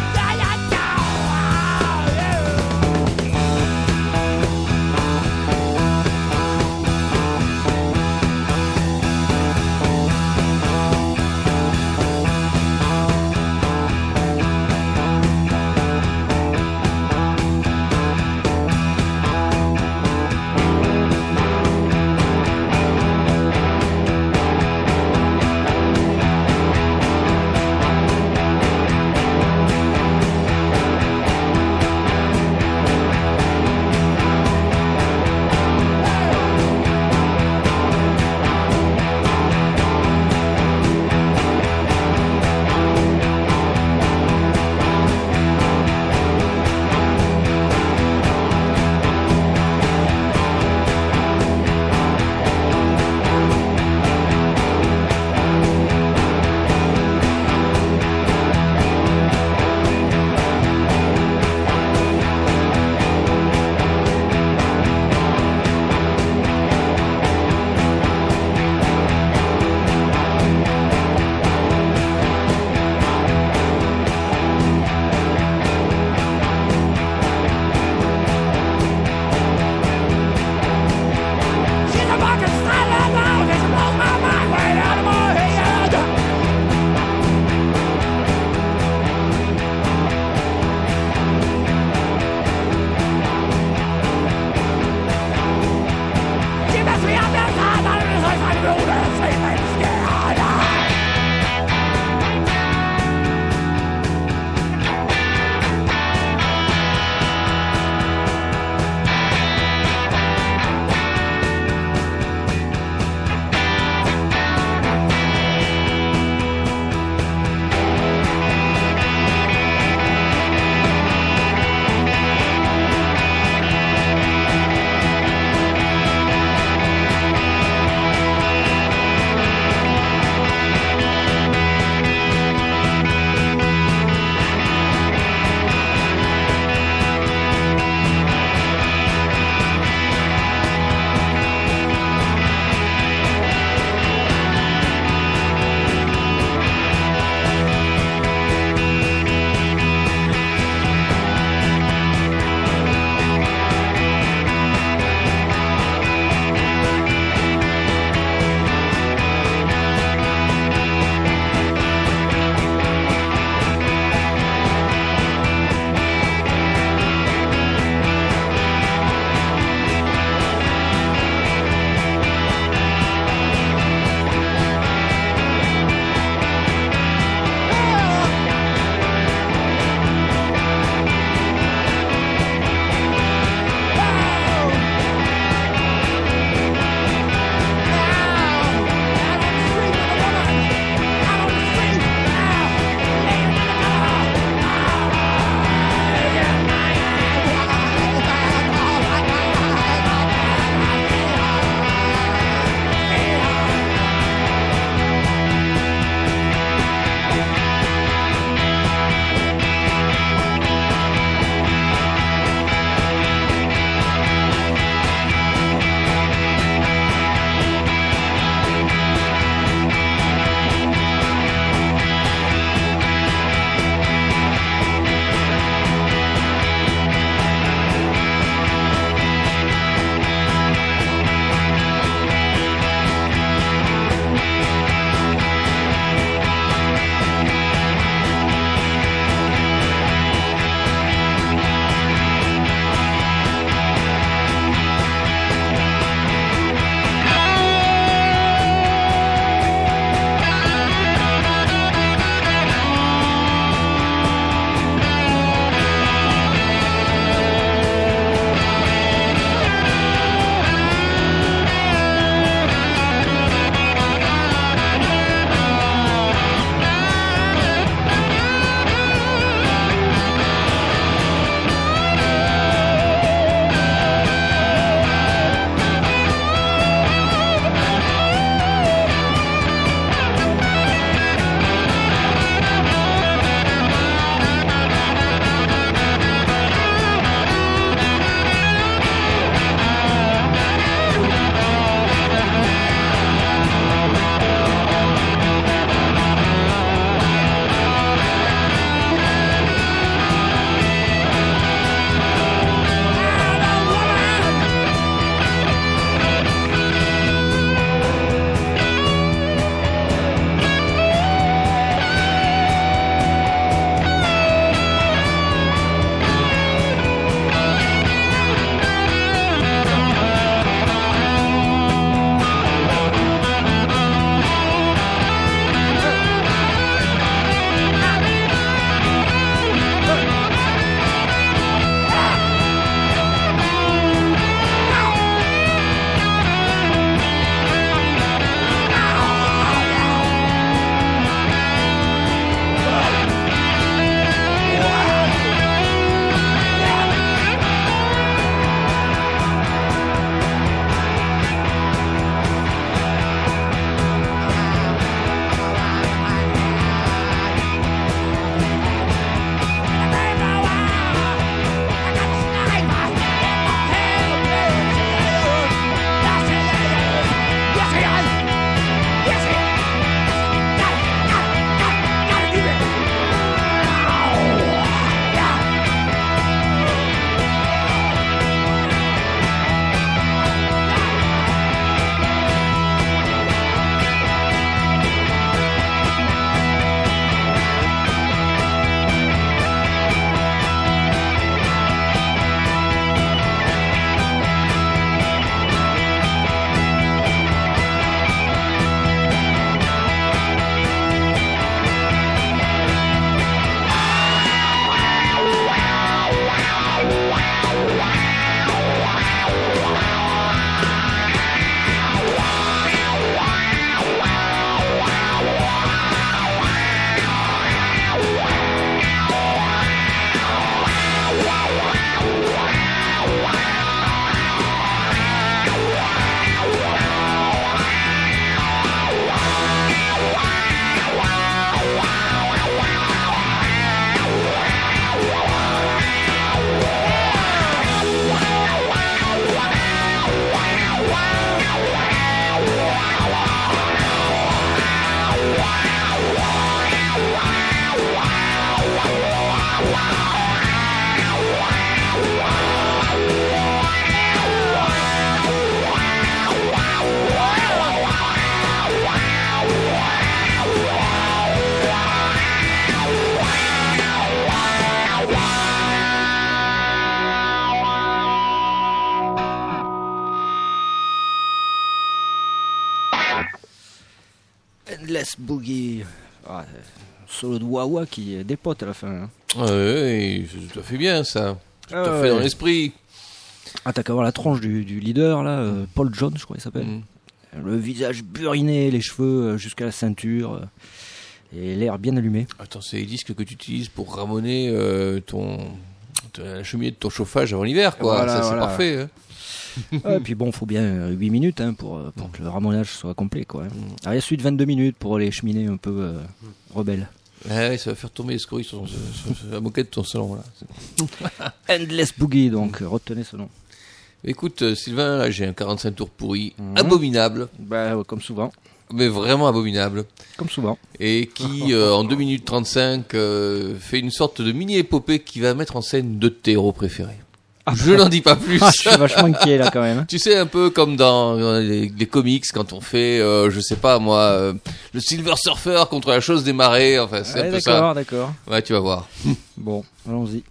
Endless Boogie. Ah, solo de Wawa qui dépote à la fin. Hein. Ouais, c'est tout à fait bien ça. Tout Ah à ouais, fait dans ouais. l'esprit. Ah, t'as qu'à voir la tronche du, du leader, là, euh, Paul Jones, je crois qu'il s'appelle. Mm. Le visage buriné, les cheveux euh, jusqu'à la ceinture, euh, et l'air bien allumé. Attends, c'est les disques que tu utilises pour ramoner euh, ton, ton- la cheminée de ton chauffage avant l'hiver, quoi. Voilà, ça, c'est voilà. parfait. Hein. Ouais, et puis bon, faut bien euh, huit minutes hein, pour, euh, pour que le ramonage soit complet. Quoi, hein. Alors, il y a celui de vingt-deux minutes pour les cheminées un peu euh, rebelles. Ouais, ça va faire tomber les scories sur, sur- sur- sur la moquette de ton salon. Là. Endless Boogie, donc, euh, retenez ce nom. Écoute, euh, Sylvain, là, j'ai un quarante-cinq tours pourri, Mhm. abominable, Bah, ouais, comme souvent. mais vraiment abominable, Comme souvent. et qui, euh, en deux minutes trente-cinq, euh, fait une sorte de mini-épopée qui va mettre en scène deux de tes héros préférés. Je n'en dis pas plus. Ah, je suis vachement inquiet là quand même. Tu sais, un peu comme dans dans les, les comics, quand on fait, euh, je sais pas moi, euh, le Silver Surfer contre la chose des marées, enfin c'est Ouais, un peu ça. d'accord, d'accord. Ouais, tu vas voir. Bon, allons-y.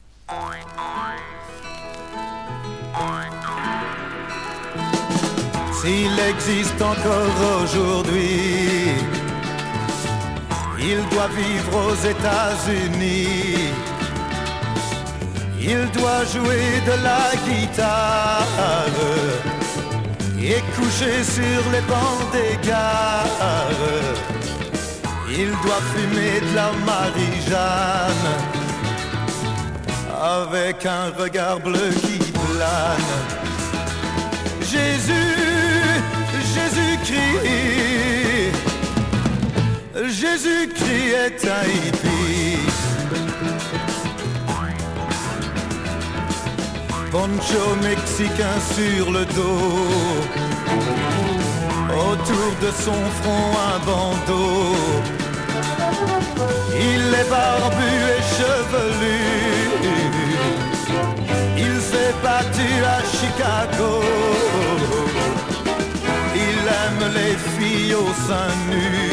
S'il existe encore aujourd'hui, il doit vivre aux États-Unis. Il doit jouer de la guitare et coucher sur les bancs des gares. Il doit fumer de la Marie-Jeanne avec un regard bleu qui plane. Jésus, Jésus-Christ, Jésus-Christ est un hippie. Poncho mexicain sur le dos, autour de son front un bandeau. Il est barbu et chevelu, il s'est battu à Chicago. Il aime les filles au sein nu,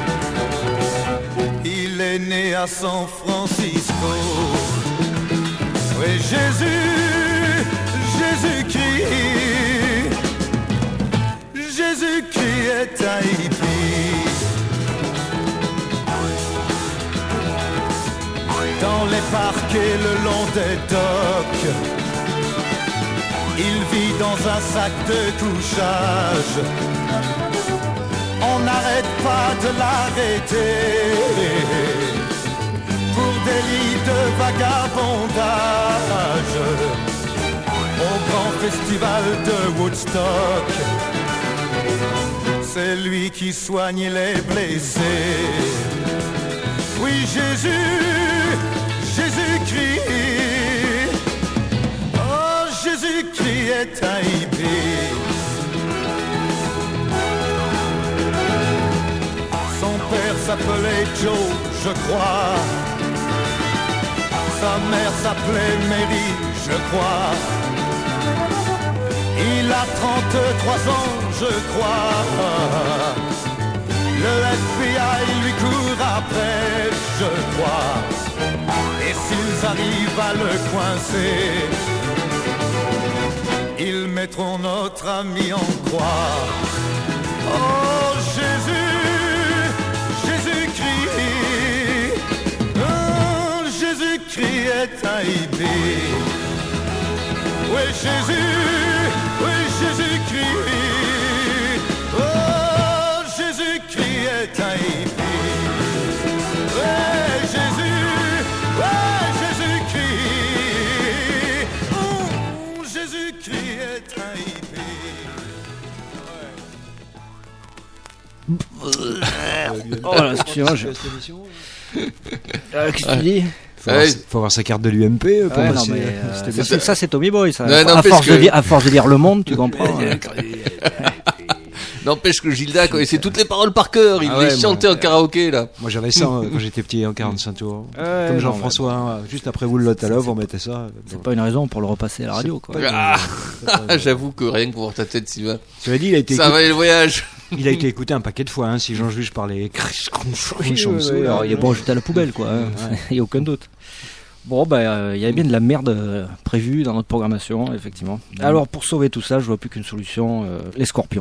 il est né à San Francisco. Oui, Jésus, Jésus-Christ, Jésus-Christ est un hippie. Dans les parcs et le long des docks, il vit dans un sac de couchage. On n'arrête pas de l'arrêter pour délit de vagabondage au grand festival de Woodstock. C'est lui qui soigne les blessés. Oui, Jésus, Jésus-Christ, oh, Jésus-Christ est un hippie. Son père s'appelait Joe, je crois. Sa mère s'appelait Mary, je crois. Il a trente-trois ans, je crois. Le F B I lui court après, je crois. Et s'ils arrivent à le coincer, ils mettront notre ami en croix. Oh Jésus, Jésus-Christ, oh, Jésus-Christ est un hippie. Oui Jésus, oui Jésus-Christ, oh Jésus-Christ est un hippie. Oui Jésus, oui Jésus-Christ, oh Jésus-Christ est un hippie. Oh là, excusez-moi, je... Euh, qu'est-ce que tu dis? Faut, avoir, Ouais. faut avoir sa carte de l'U M P euh, pour Ouais, non, passer. mais, euh, C'était ça, bien. c'est- ça, c'est Tommy Boy, ça. Ouais, à, n'empêche force que- de lire, à force de lire Le Monde, tu comprends. hein. N'empêche que Gilda connaissait toutes les paroles par cœur. Il Ah les ouais, chantait moi, en karaoké, là. Moi j'avais ça euh, quand j'étais petit en quarante-cinq tours. Ouais, Comme non, Jean-François, hein, juste après Wool Lot à Love, on mettait ça. C'est pas une raison pour le repasser à la radio, quoi. Ah, j'avoue que rien que pour voir ta tête, Sylvain. Cela dit, il a été, Ça écouté, va aller le voyage. il a été écouté un paquet de fois, hein, si j'en juge par les chansons. Ouais, alors, il est bon jeté à la poubelle, quoi. hein. Il n'y a aucun doute. Bon, bah, euh, il y avait bien de la merde euh, prévue dans notre programmation, effectivement. Alors, pour sauver tout ça, je vois plus qu'une solution, euh, les Scorpions.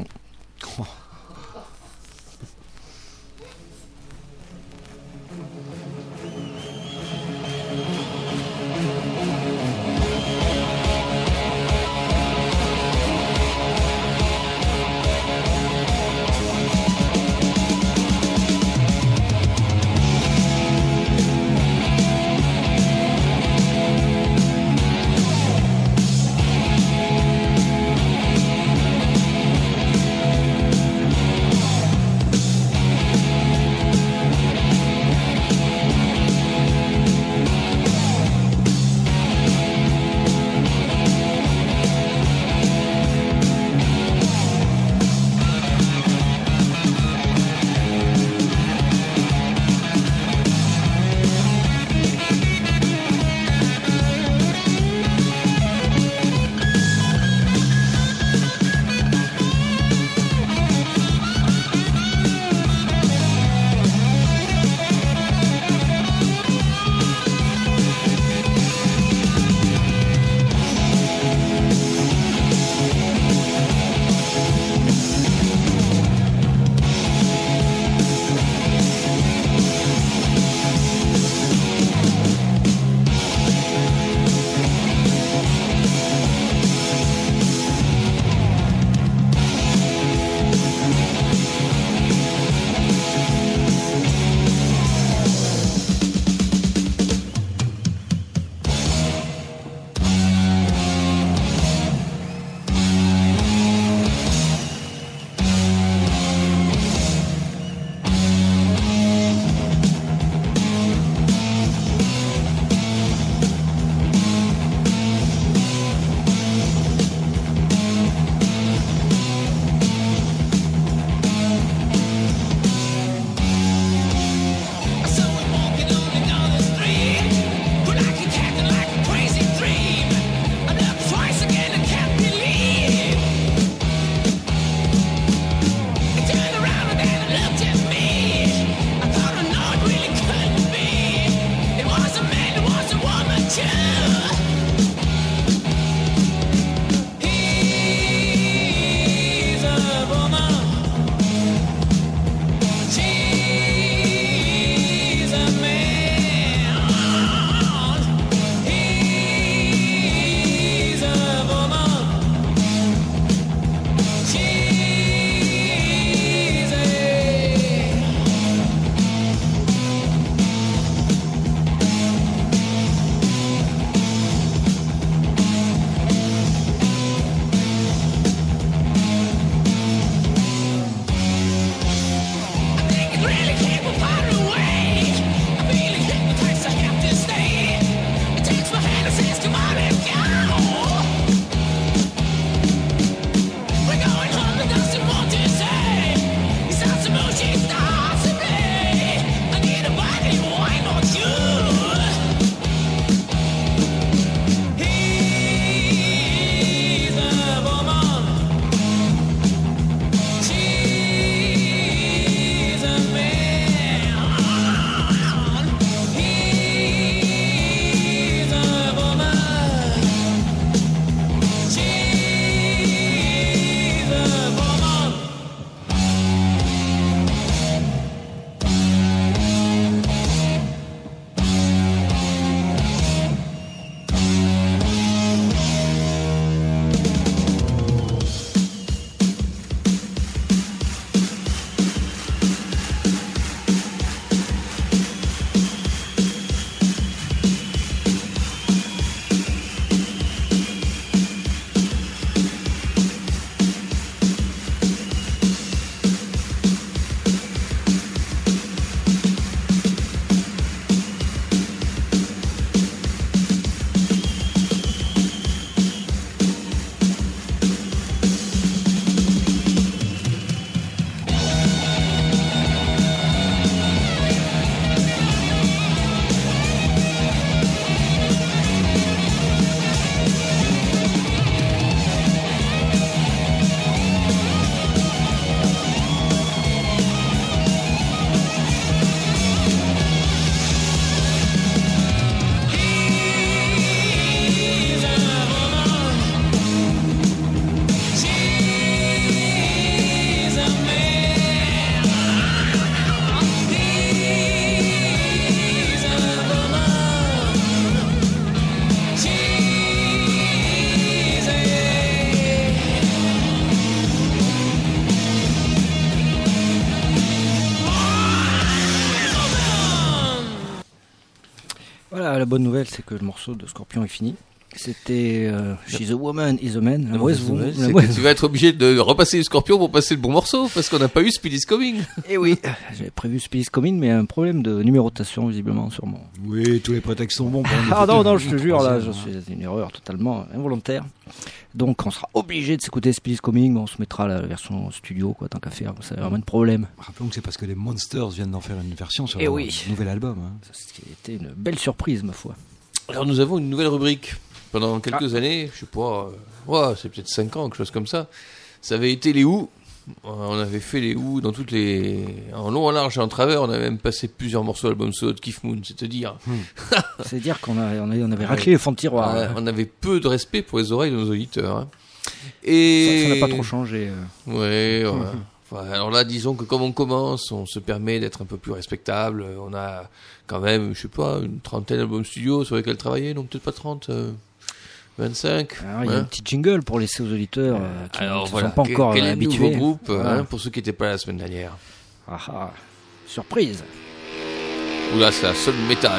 la bonne nouvelle, c'est que le morceau de Scorpion est fini. C'était euh, She's a Woman, Is a Man. La mauvaise Ouais, la c'est mauvaise- que tu vas être obligé de repasser le Scorpion pour passer le bon morceau, parce qu'on n'a pas eu Speed is Coming. Et oui, j'avais prévu Speed is Coming, mais un problème de numérotation visiblement sur mon. Oui, tous les prétextes sont bons pour en Ah écouter non, un- non, je te un jure, là, je troisième, suis une erreur totalement involontaire. Donc, on sera obligé de s'écouter Speed is Coming, mais on se mettra la version studio, quoi, tant qu'à faire. C'est vraiment un problème. Rappelons que c'est parce que les Monsters viennent d'en faire une version sur Eh leur oui. nouvel album. hein. Ce qui était une belle surprise, ma foi. Alors nous avons une nouvelle rubrique. Pendant quelques années, je sais pas, euh, ouais, c'est peut-être cinq ans, quelque chose comme ça. Ça avait été les Who. Euh, On avait fait les Who dans toutes les, en long, en large et en travers. On avait même passé plusieurs morceaux d'album solo de Keith Moon, c'est-à-dire. C'est dire qu'on a- on avait, on avait raclé le fond de tiroir. Ouais, on avait peu de respect pour les oreilles de nos auditeurs. hein. Ça Et ça n'a pas trop changé. euh. Ouais, ouais. Enfin, alors là, disons que comme on commence, on se permet d'être un peu plus respectable. On a quand même, je sais pas, une trentaine d'albums studio sur lesquels travailler, donc peut-être pas trente, euh, vingt-cinq. Alors, il y a hein. un petit jingle pour laisser aux auditeurs euh, qui Alors ne se voilà, sont pas quel- encore quel euh, est le habitués. nouveau groupe, Voilà. hein, pour ceux qui n'étaient pas là la semaine dernière. Ah, ah. Surprise. Oula, ça sonne métal.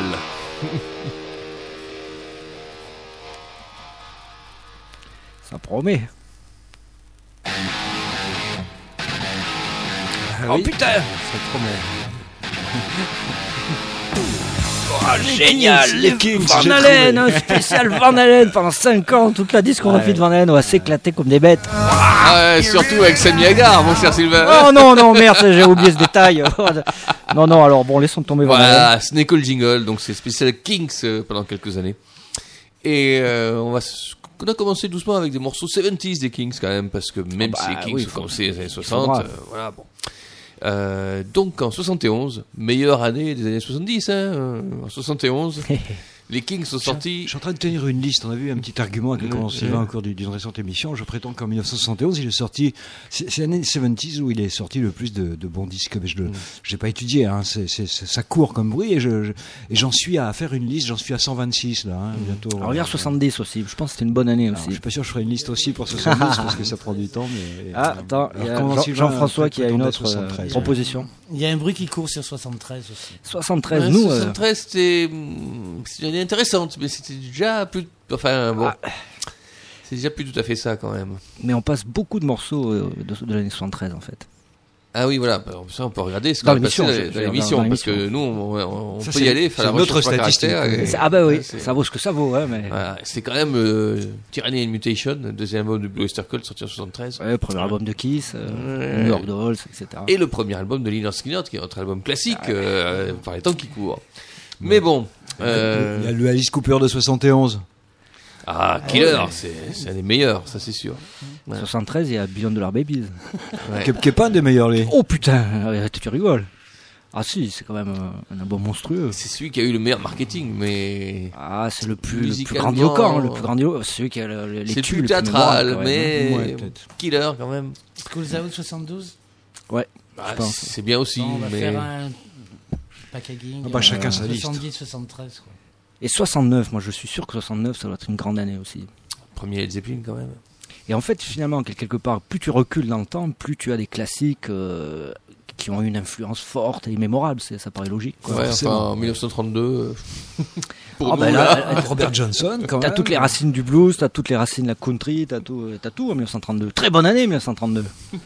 Ça promet. Oh putain. Ça promet. Oh, génial, Kings, les les Kings, Van j'ai Halen, un trouvé. spécial Van Halen pendant cinq ans, toute la discographie Ouais. de Van Halen, on va s'éclater comme des bêtes. Ah, ouais, surtout avec Sammy Hagar, mon cher Sylvain. Oh non, non, merde, j'ai oublié ce détail. Non, non, alors bon, laissons tomber Van Halen. Voilà, ce n'est que le jingle, donc c'est spécial Kings euh, pendant quelques années. Et euh, on va s- on a commencé doucement avec des morceaux soixante-dix des Kings quand même, parce que même Ah bah, si les Kings oui, ont faut- commencé les années faudra. soixante, euh, voilà, bon. Euh, donc en soixante et onze, meilleure année des années soixante-dix, hein, euh, en soixante et onze, les Kings sont Je sortis. suis en train de tenir une liste. On a vu un petit argument avec le commandant Sylvain au cours du- d'une récente émission. Je prétends qu'en mille neuf cent soixante et onze, il est sorti. C'est c'est l'année soixante-dix où il est sorti le plus de, de bons disques. Mais je Mm. le, j'ai pas étudié. Hein. C'est, c'est, c'est- ça court comme bruit et je, je- et j'en suis à faire une liste. J'en suis à cent vingt-six là. Hein, bientôt. Alors, regarde soixante-dix aussi, je pense que c'était une bonne année Alors, je aussi. suis pas sûr que je ferai une liste aussi pour soixante-dix parce que ça prend du temps. Mais, Ah, attends, il y a Alors, commandant Jean- Sylvain, Jean-François qui a une prétendait autre euh, soixante-treize. proposition. Il y a un bruit qui court sur soixante-treize aussi. soixante-treize, Ouais, nous. euh, soixante-treize, c'était hum, c'était une année intéressante, mais c'était déjà plus. Enfin bon, Ah. c'est déjà plus tout à fait ça quand même. mais on passe beaucoup de morceaux euh, de, de l'année soixante-treize en fait. Ah oui, voilà, bah, ça on peut regarder ce Dans qu'on a passé l'émission, dans, je- dans je veux dire, l'émission, dans parce que l'émission. nous, on, on- on Ça, peut c'est- y aller, faire c'est la notre recherche par statistique, caractère, oui. et- C'est- Ah bah oui, ouais, c'est- ça vaut ce que ça vaut, hein, mais... voilà, c'est quand même euh, Tyranny and Mutation, deuxième album de Blue Oyster Cult sorti en soixante-treize, Ouais, premier album de Kiss, euh, Ouais. New York Dolls, et cetera. et le premier album de Lynyrd Skynyrd, qui est notre album classique euh, par les temps qui courent. Mais bon, euh, Il y a le Alice Cooper de soixante et onze. ah, Killer, c'est c'est un des meilleurs, ça c'est sûr. Ouais. soixante-treize, il y a Billion Dollar Babies. Ouais. Qui, qui est pas un des meilleurs les. Oh putain, euh, tu rigoles. Ah si, c'est quand même euh, un album monstrueux. C'est celui qui a eu le meilleur marketing, mais Ah, c'est le plus, le plus Musicalement, grandiloquent, le plus grandiloquent, c'est celui qui a le, le- les c'est tubes plus les théâtral, mémorables, quand même, hein. mais Ouais, peut-être. Killer quand même. Schools Out soixante-douze. Ouais, Bah, je pense. c'est bien aussi, Non, on va mais faire un packaging. Ah bah, chacun sa liste. soixante-dix soixante-treize quoi. Et soixante-neuf, moi je suis sûr que soixante-neuf, ça doit être une grande année aussi. premier Led Zeppelin quand même. Et en fait, finalement, quelque part, plus tu recules dans le temps, plus tu as des classiques euh, qui ont une influence forte et mémorable. C'est, ça paraît logique. Quoi. Ouais, enfin forcément. en dix-neuf cent trente-deux. euh, Pour Ah, nous, ben là, là, euh, Robert Johnson quand T'as même. toutes les racines du blues, t'as toutes les racines de la country, t'as tout, euh, t'as tout en dix-neuf cent trente-deux. Très bonne année dix-neuf cent trente-deux.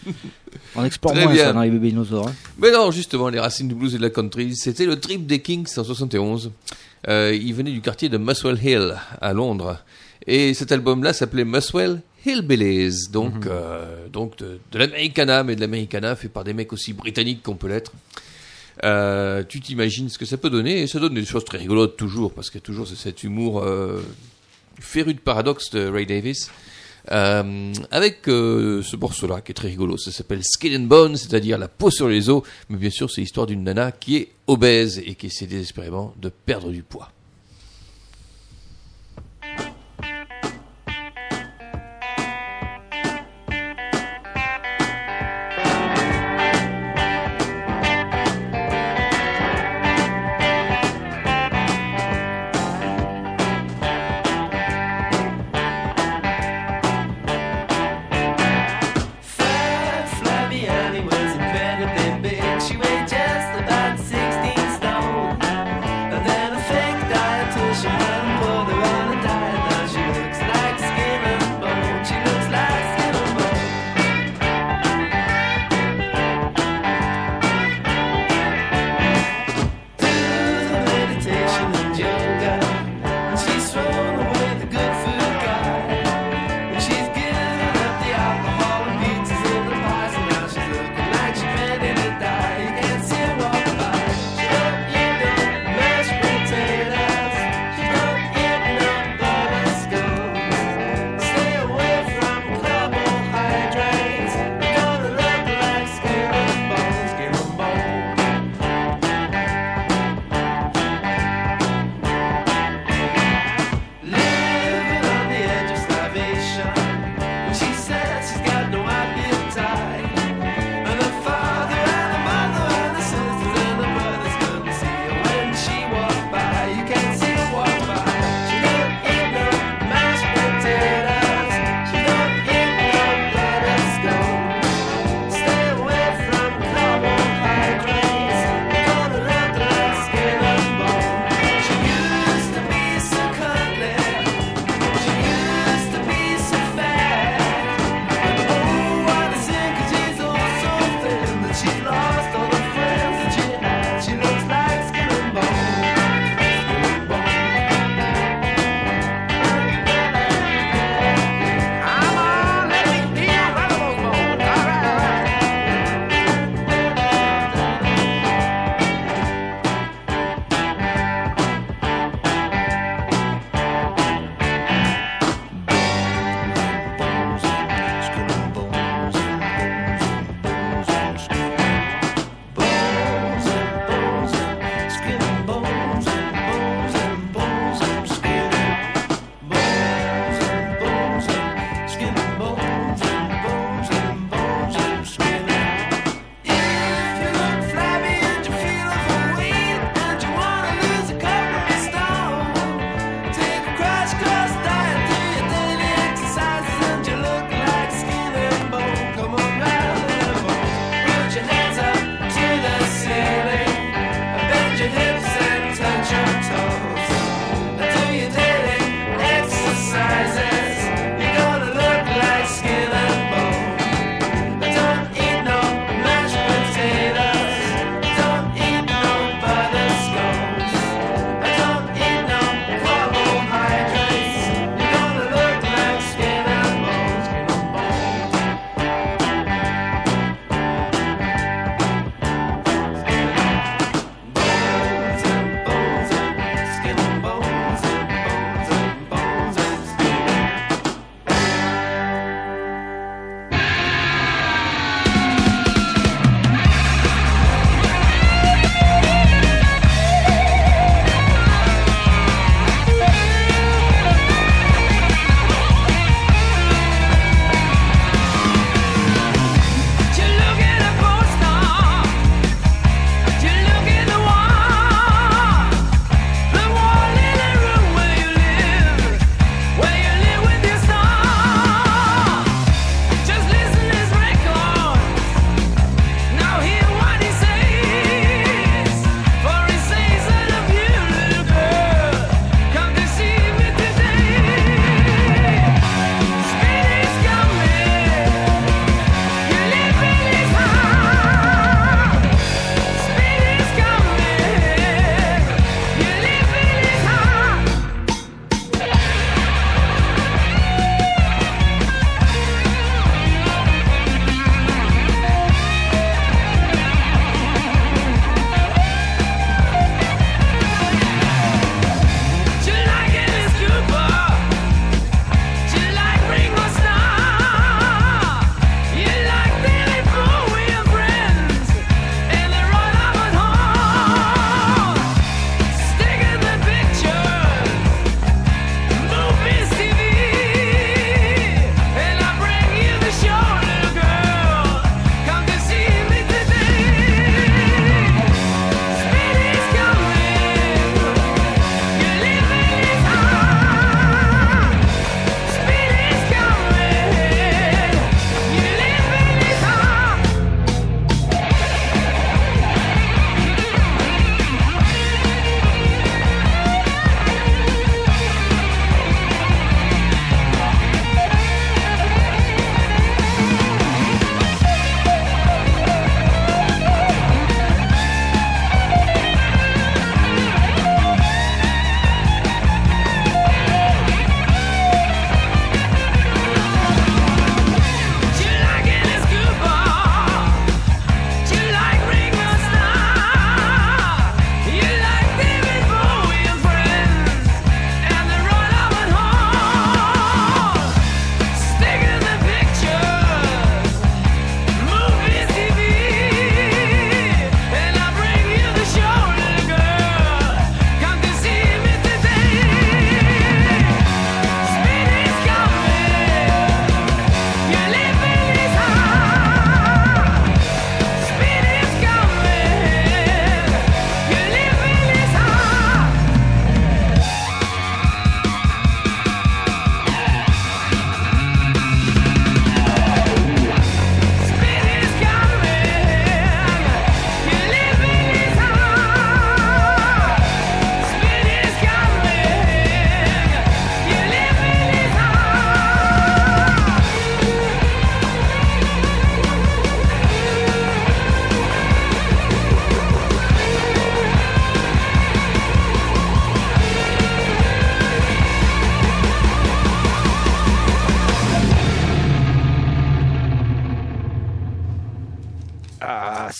On explore Très moins bien. ça dans les bébés dinosaures. Hein. Mais non, justement, les racines du blues et de la country, c'était le trip des Kings en soixante et onze. Euh, ils venaient du quartier de Muswell Hill, à Londres. Et cet album-là s'appelait Muswell Hillbillies, donc, euh, donc de, de l'Americana, mais de l'Americana fait par des mecs aussi britanniques qu'on peut l'être. Euh, tu t'imagines ce que ça peut donner, et ça donne des choses très rigolotes toujours, parce qu'il y a toujours cet humour euh, féru de paradoxe de Ray Davis. Euh, avec euh, ce morceau-là qui est très rigolo, ça s'appelle Skin and Bone, c'est-à-dire la peau sur les os, mais bien sûr c'est l'histoire d'une nana qui est obèse et qui essaie désespérément de perdre du poids. Fat, flabby Annie was incredibly big. She weighed just about sixteen stone. And then a fake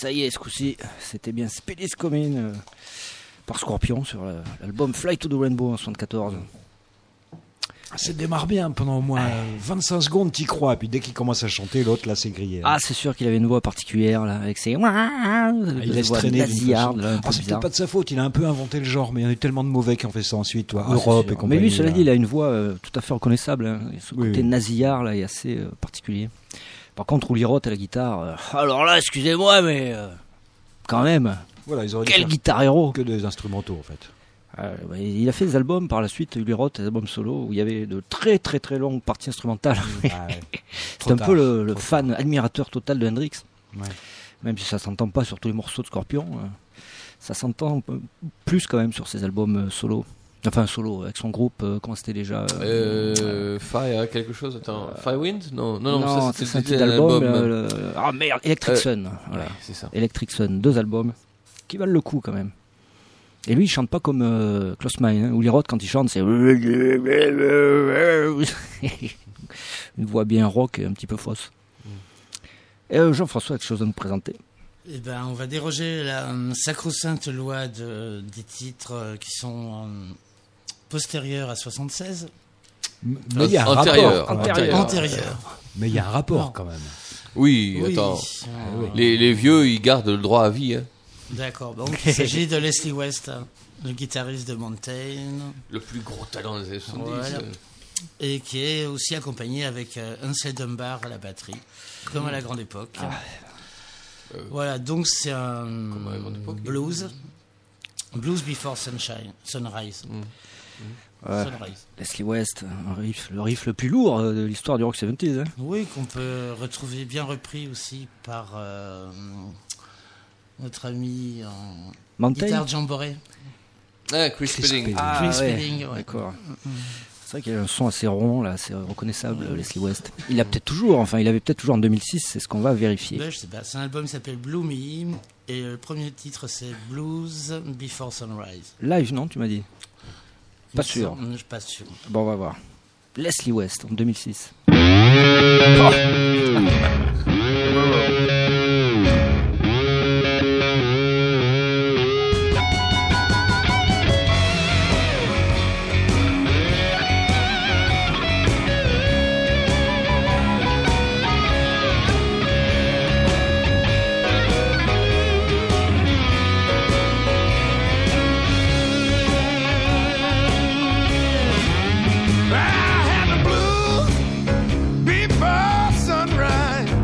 ça y est, ce coup-ci, c'était bien Speed is Coming euh, par Scorpion sur euh, l'album Fly to the Rainbow en soixante-quatorze. Ça démarre bien pendant au moins vingt-cinq secondes, t'y crois. Puis dès qu'il commence à chanter, l'autre, là, c'est grillé. Ah, c'est sûr qu'il avait une voix particulière, là, avec ses. Ah, il laisse traîner d'une nasillarde, façon. là, un peu Ah, c'est peut-être bizarre. pas de sa faute, il a un peu inventé le genre, mais il y en a eu tellement de mauvais qui ont fait ça ensuite, toi. Ah, Europe c'est et sûr. compagnie. Mais lui, cela là. dit, il a une voix euh, tout à fait reconnaissable. Hein. Ce Oui, côté oui. nasillard, là, est assez euh, particulier. Par contre, Uli Roth à la guitare. euh, alors là, excusez-moi, mais euh, quand même, Voilà, ils auraient dû quel faire guitar héros. que des instrumentaux, en fait. Euh, bah, il a fait des albums par la suite, Uli Roth, des albums solo, où il y avait de très très très longues parties instrumentales. Ah, ouais. C'est Trop un tard, peu le, le trop fan admirateur total de Hendrix. Ouais. Même si ça s'entend pas sur tous les morceaux de Scorpion, euh, ça s'entend un peu plus quand même sur ses albums euh, solo. Enfin solo, avec son groupe, euh, comment c'était déjà euh, Euh, Fire, quelque chose. Attends, Firewind Non, non, non, non, ça c'est c'était un petit un album. album. euh, le- Ah merde, Electric Euh, Sun. Voilà. Ouais, c'est ça. Electric Sun, deux albums qui valent le coup quand même. Et lui, il chante pas comme euh, Klaus Meine, hein. Uli Roth, quand il chante, c'est une voix bien rock et un petit peu fausse. Et euh, Jean-François a quelque chose à nous présenter. Eh ben, on va déroger la euh, sacro-sainte loi de, des titres euh, qui sont euh, postérieurs à soixante-seize. Mais il y a un Antérieur. rapport. quand même. Antérieur. Antérieurs. Mais il y a un rapport, Non. quand même. Oui, Oui. attends. Euh, Les, les vieux, ils gardent le droit à vie. Hein. D'accord. Donc, il s'agit de Leslie West, hein, le guitariste de Mountain, Le plus gros talent des années soixante-dix. Voilà. euh. et qui est aussi accompagné avec euh, Ansel Dunbar à la batterie, comme à la grande époque. Euh, Voilà, donc c'est un Comme à la grande époque. blues, blues before sunshine, sunrise, Ouais. sunrise. Leslie West, un riff, le riff le plus lourd euh, de l'histoire du rock soixante-dix. Hein. Oui, qu'on peut retrouver bien repris aussi par euh, notre ami en Mountain. guitare jamboree, Ah, Chris Chris Spedding. Spedding. Ah, Chris ouais. Spedding, ouais. D'accord. C'est vrai qu'il a un son assez rond, là, c'est reconnaissable, Leslie West. Il a peut-être toujours, enfin, il avait peut-être toujours en deux mille six, c'est ce qu'on va vérifier. Ben, je sais pas, c'est un album qui s'appelle Blue Me et le premier titre c'est Blues Before Sunrise. Live, non, tu m'as dit? Pas Il me sûr. semble- Je suis pas sûr. Bon, on va voir. Leslie West, en deux mille six. I had the blues before sunrise.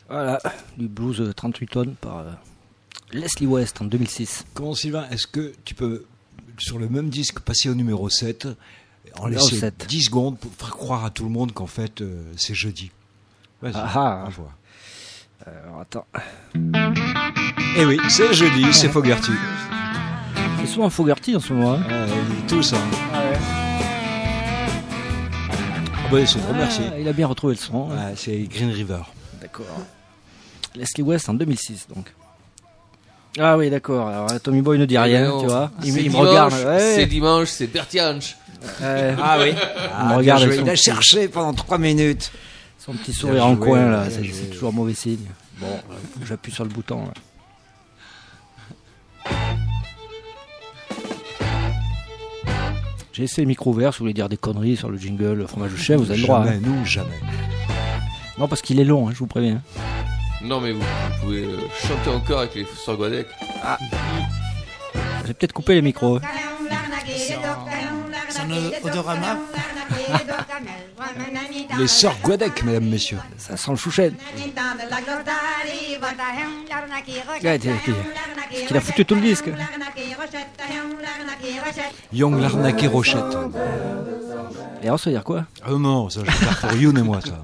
Voilà, du blues euh, trente-huit tonnes par euh, Leslie West en deux mille six. Comment, Sylvain, est-ce que tu peux, sur le même disque, passer au numéro sept, en Numéro laisser sept. dix secondes pour faire croire à tout le monde qu'en fait, euh, c'est jeudi. Vas-y, Ah ah. on voit. Alors attends, Eh oui, c'est jeudi, c'est Fogerty. c'est souvent Fogerty en ce moment. Hein. Euh, tous, hein. Ah bah, c'est trop, merci. Ah, il a bien retrouvé le son. hein. Ouais, c'est Green River. D'accord. Leslie West en deux mille six donc. Ah oui, d'accord. Alors Tommy Boy ne dit rien, non, tu vois. Il, c'est me- il me dimanche, regarde. Ouais. C'est dimanche, c'est Bertianche. Ouais. Ah oui. Il me regarde avec il son a petit- cherché pendant trois minutes. Son petit sourire en joué, coin là, bien c'est joué. c'est toujours mauvais signe. Bon, faut que j'appuie sur le bouton. là. J'ai essayé le micro ouvert, si vous voulez dire des conneries sur le jingle, le fromage de chèvre, vous avez le droit. Jamais, hein. nous, jamais. Non, parce qu'il est long, hein, je vous préviens. Non, mais vous, vous pouvez euh, chanter encore avec les Sœurs Guadec. J'ai peut-être coupé les micros. hein. C'est un odorama. Les sœurs Guadec, mesdames, messieurs. Ça sent le chouchen. Ouais, t'es- t'es- Parce qu'il a foutu tout le disque. Young l'arnaqué Rochette. Et alors, ça veut dire quoi? Ah non, ça, je vais faire pour Youn et moi, ça.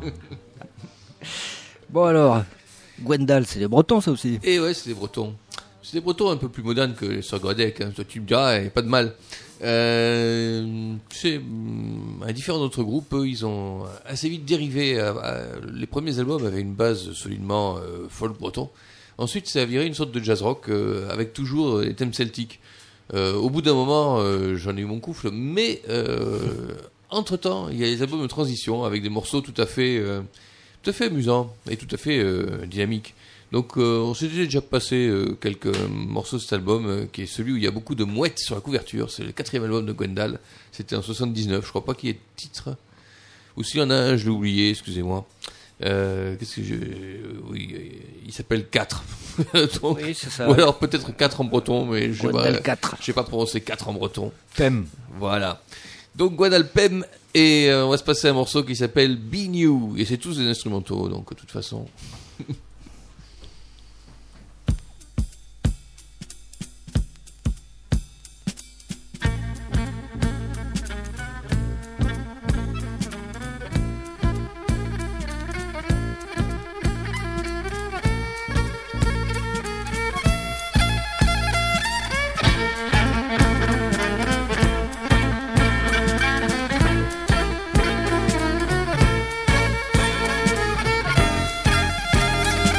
Bon alors, Gwendal, c'est les Bretons ça aussi. Et ouais, c'est des Bretons. C'est des Bretons un peu plus modernes que les Sœurs Guadec. Hein. Toi, tu me diras, eh, pas de mal. Euh, tu sais, hum, à différents d'autres groupes, eux, ils ont assez vite dérivé. À, à- les premiers albums avaient une base solidement euh, folk breton. Ensuite, ça a viré une sorte de jazz rock euh, avec toujours des thèmes celtiques. Euh, au bout d'un moment, euh, j'en ai eu mon couffle, mais euh, entre-temps, il y a les albums de transition avec des morceaux tout à fait, euh, tout à fait amusants et tout à fait euh, dynamiques. Donc, euh, on s'était déjà passé euh, quelques morceaux de cet album, euh, qui est celui où il y a beaucoup de mouettes sur la couverture. C'est le quatrième album de Gwendal. C'était en soixante-dix-neuf. Je crois pas qu'il y ait de titre. Ou s'il y en a un, je l'ai oublié. Excusez-moi. Euh, qu'est-ce que je... Oui, euh, il s'appelle quatre. Donc, Oui, c'est ça. ou alors peut-être quatre en breton, mais je sais pas, Gwendal quatre. je sais pas prononcer quatre en breton. Pem. Voilà. Donc Guadalpem, et euh, on va se passer un morceau qui s'appelle Be New, et c'est tous des instrumentaux, donc de toute façon. Be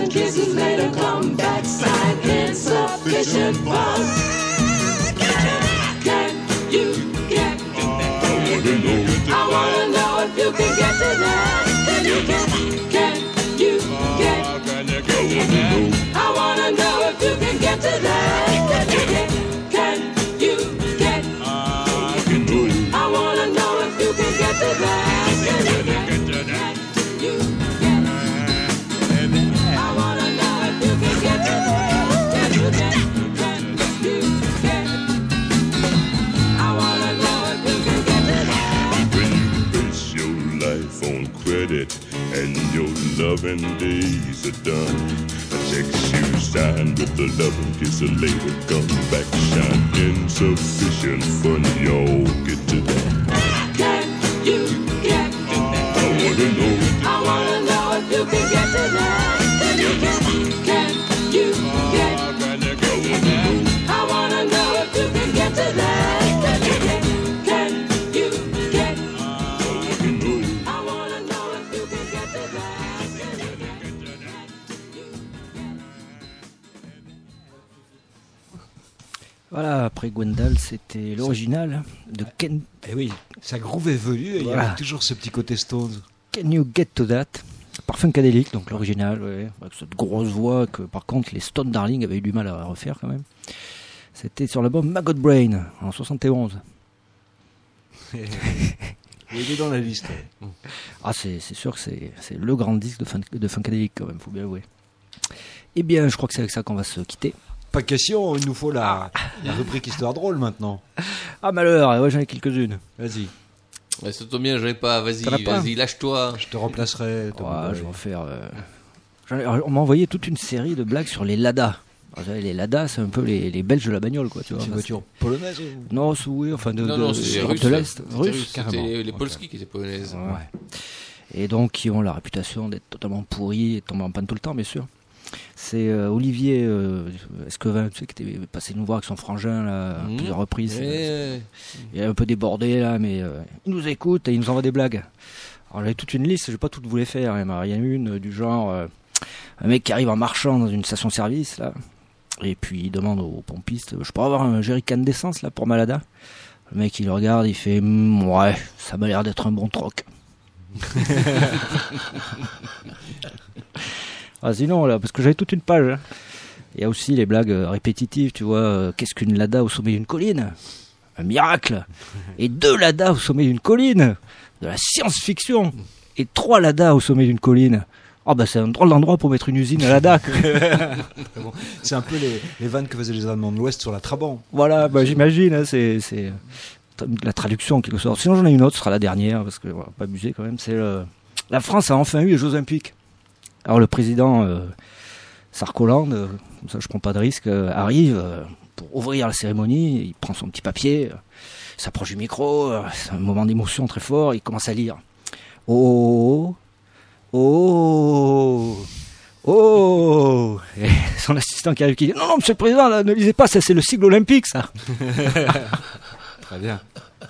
Ten kisses later come backside insufficient funds. Can you get? I wanna know if you can get to that. Can you get? Can you get? I wanna know if you can get to that. Can you get? Can you get? I wanna know if you can get to that. Can you get? Can you get? I wanna know if you can get to that. Can you get? Can you get? I wanna know if you can get to that. When you base your life on credit and your loving days are done, a check you sign with the loving kiss later come back shine insufficient fun. Y'all get to that. Can you get? I wanna know. I wanna know if you can get to that. Can you get? Can you get? I wanna know if you can get to that. Can you get? Can you get? I wanna know if you can get to that. Can you get? Voilà, après Gwendal, c'était l'original de Ken, Eh oui, ça groove évolue et il y Voilà. a toujours ce petit côté Stones. Can You Get To That par Funkadelic, donc l'original, ouais, avec cette grosse voix que par contre les Stone Darling avaient eu du mal à refaire quand même. C'était sur l'album Maggot Brain en soixante et onze. Il est dans la liste. Ah, c'est c'est sûr que c'est c'est le grand disque de, fun, de Funkadelic quand même, faut bien l'avouer. Eh bien, je crois que c'est avec ça qu'on va se quitter. Pas question, il nous faut la, la rubrique histoire drôle maintenant. Ah malheur, ouais, j'en ai quelques-unes. Vas-y, Ouais, ça tombe bien, j'en ai pas. Vas-y, T'en as pas vas-y, lâche-toi. je te remplacerai. Tom Ouais, Boy. je vais en faire. euh, j'en ai- alors, on m'a envoyé toute une série de blagues sur les Lada. Alors, vous savez, les Lada, c'est un peu les, les Belges de la bagnole, quoi. Tu vois. C'est une Enfin, voiture polonaise ou... c'est- Non, c'est- oui, enfin de, Non, de, non, c'est d'Europe russe. de l'Est, C'était russe, russe, carrément. C'était les Ok. Polski qui étaient polonaises. Ouais. Et donc qui ont la réputation d'être totalement pourris et de tomber en panne tout le temps, bien sûr. C'est euh, Olivier euh, Esquevin, tu sais, qui était passé nous voir avec son frangin là, à Mmh. plusieurs reprises. Ouais. Il est un peu débordé là, mais euh, il nous écoute et il nous envoie des blagues. Alors j'avais toute une liste, je vais pas toutes vous les faire. Il y en a une euh, du genre euh, un mec qui arrive en marchant dans une station-service là, et puis il demande au pompiste, je peux avoir un jerrycan d'essence là pour Malada. Le mec il le regarde, il fait Mmm, ouais, ça m'a l'air d'être un bon troc. Ah, sinon là, parce que j'avais toute une page. hein. Il y a aussi les blagues euh, répétitives, tu vois. euh, Qu'est-ce qu'une Lada au sommet d'une colline? Un miracle. Et deux Lada au sommet d'une colline. De la science-fiction. Et trois Lada au sommet d'une colline. Ah bah c'est un drôle d'endroit pour mettre une usine à Lada. C'est un peu les, les vannes que faisaient les Allemands de l'Ouest sur la Trabant. Voilà, bah j'imagine. hein, c'est c'est euh, la traduction en quelque sorte. Sinon j'en ai une autre, ce sera la dernière parce que voilà, pas abuser quand même. C'est euh, la France a enfin eu les Jeux Olympiques. Alors le président euh, Sarkoland, euh, comme ça je prends pas de risque, euh, arrive euh, pour ouvrir la cérémonie, il prend son petit papier, euh, il s'approche du micro, euh, c'est un moment d'émotion très fort, il commence à lire. Oh, oh, oh, et son assistant qui arrive qui dit non, non, monsieur le président, là, ne lisez pas, ça c'est le sigle olympique ça. Très bien.